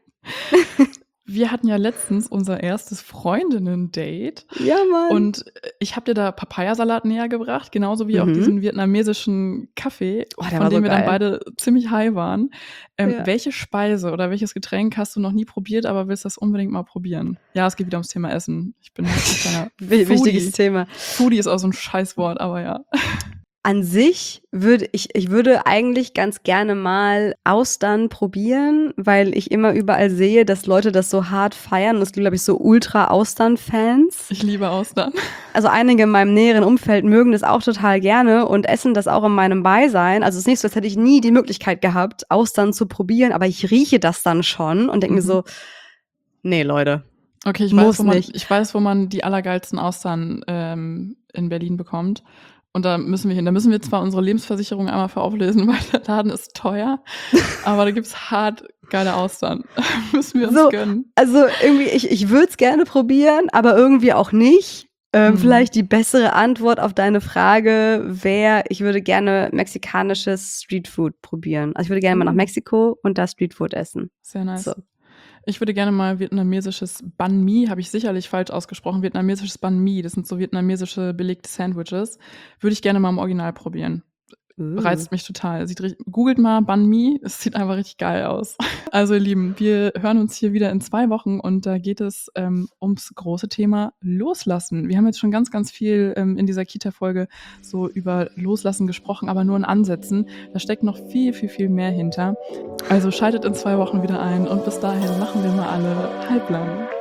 Wir hatten ja letztens unser erstes Freundinnen-Date. Ja, Mann. Und ich habe dir da Papayasalat näher gebracht, genauso wie auch Mhm. diesen vietnamesischen Kaffee, Oh, der von war dem so wir dann geil. beide ziemlich high waren. Ähm, Ja. Welche Speise oder welches Getränk hast du noch nie probiert, aber willst das unbedingt mal probieren? Ja, es geht wieder ums Thema Essen. Ich bin halt ein kleiner Wi- Wichtiges Foodie. Thema. Foodie ist auch so ein Scheißwort, aber ja. An sich würde ich, ich würde eigentlich ganz gerne mal Austern probieren, weil ich immer überall sehe, dass Leute das so hart feiern. Und es gibt, glaube ich, so Ultra-Austern-Fans. Ich liebe Austern. Also einige in meinem näheren Umfeld mögen das auch total gerne und essen das auch in meinem Beisein. Also es ist nicht so, als hätte ich nie die Möglichkeit gehabt, Austern zu probieren, aber ich rieche das dann schon und denke Mhm. mir so, nee, Leute. Okay, ich Muss weiß, wo man, nicht. ich weiß, wo man die allergeilsten Austern ähm, in Berlin bekommt. Und da müssen wir hin. Da müssen wir zwar unsere Lebensversicherung einmal für auflösen, weil der Laden ist teuer, aber da gibt's hart geile Austern. müssen wir uns So, gönnen. Also irgendwie, ich, ich würde es gerne probieren, aber irgendwie auch nicht. Ähm, Mhm. Vielleicht die bessere Antwort auf deine Frage wäre, ich würde gerne mexikanisches Streetfood probieren. Also ich würde gerne mal nach Uh. Mexiko und da Streetfood essen. Sehr nice. So. Ich würde gerne mal vietnamesisches Banh Mi, habe ich sicherlich falsch ausgesprochen, vietnamesisches Banh Mi, das sind so vietnamesische belegte Sandwiches, würde ich gerne mal im Original probieren. Uh. reizt mich total. Sieht richtig, googelt mal Banh Mi, es sieht einfach richtig geil aus. Also ihr Lieben, wir hören uns hier wieder in zwei Wochen und da geht es ähm, ums große Thema Loslassen. Wir haben jetzt schon ganz, ganz viel ähm, in dieser Kita-Folge so über Loslassen gesprochen, aber nur in Ansätzen. Da steckt noch viel, viel, viel mehr hinter. Also schaltet in zwei Wochen wieder ein und bis dahin machen wir mal alle halblang.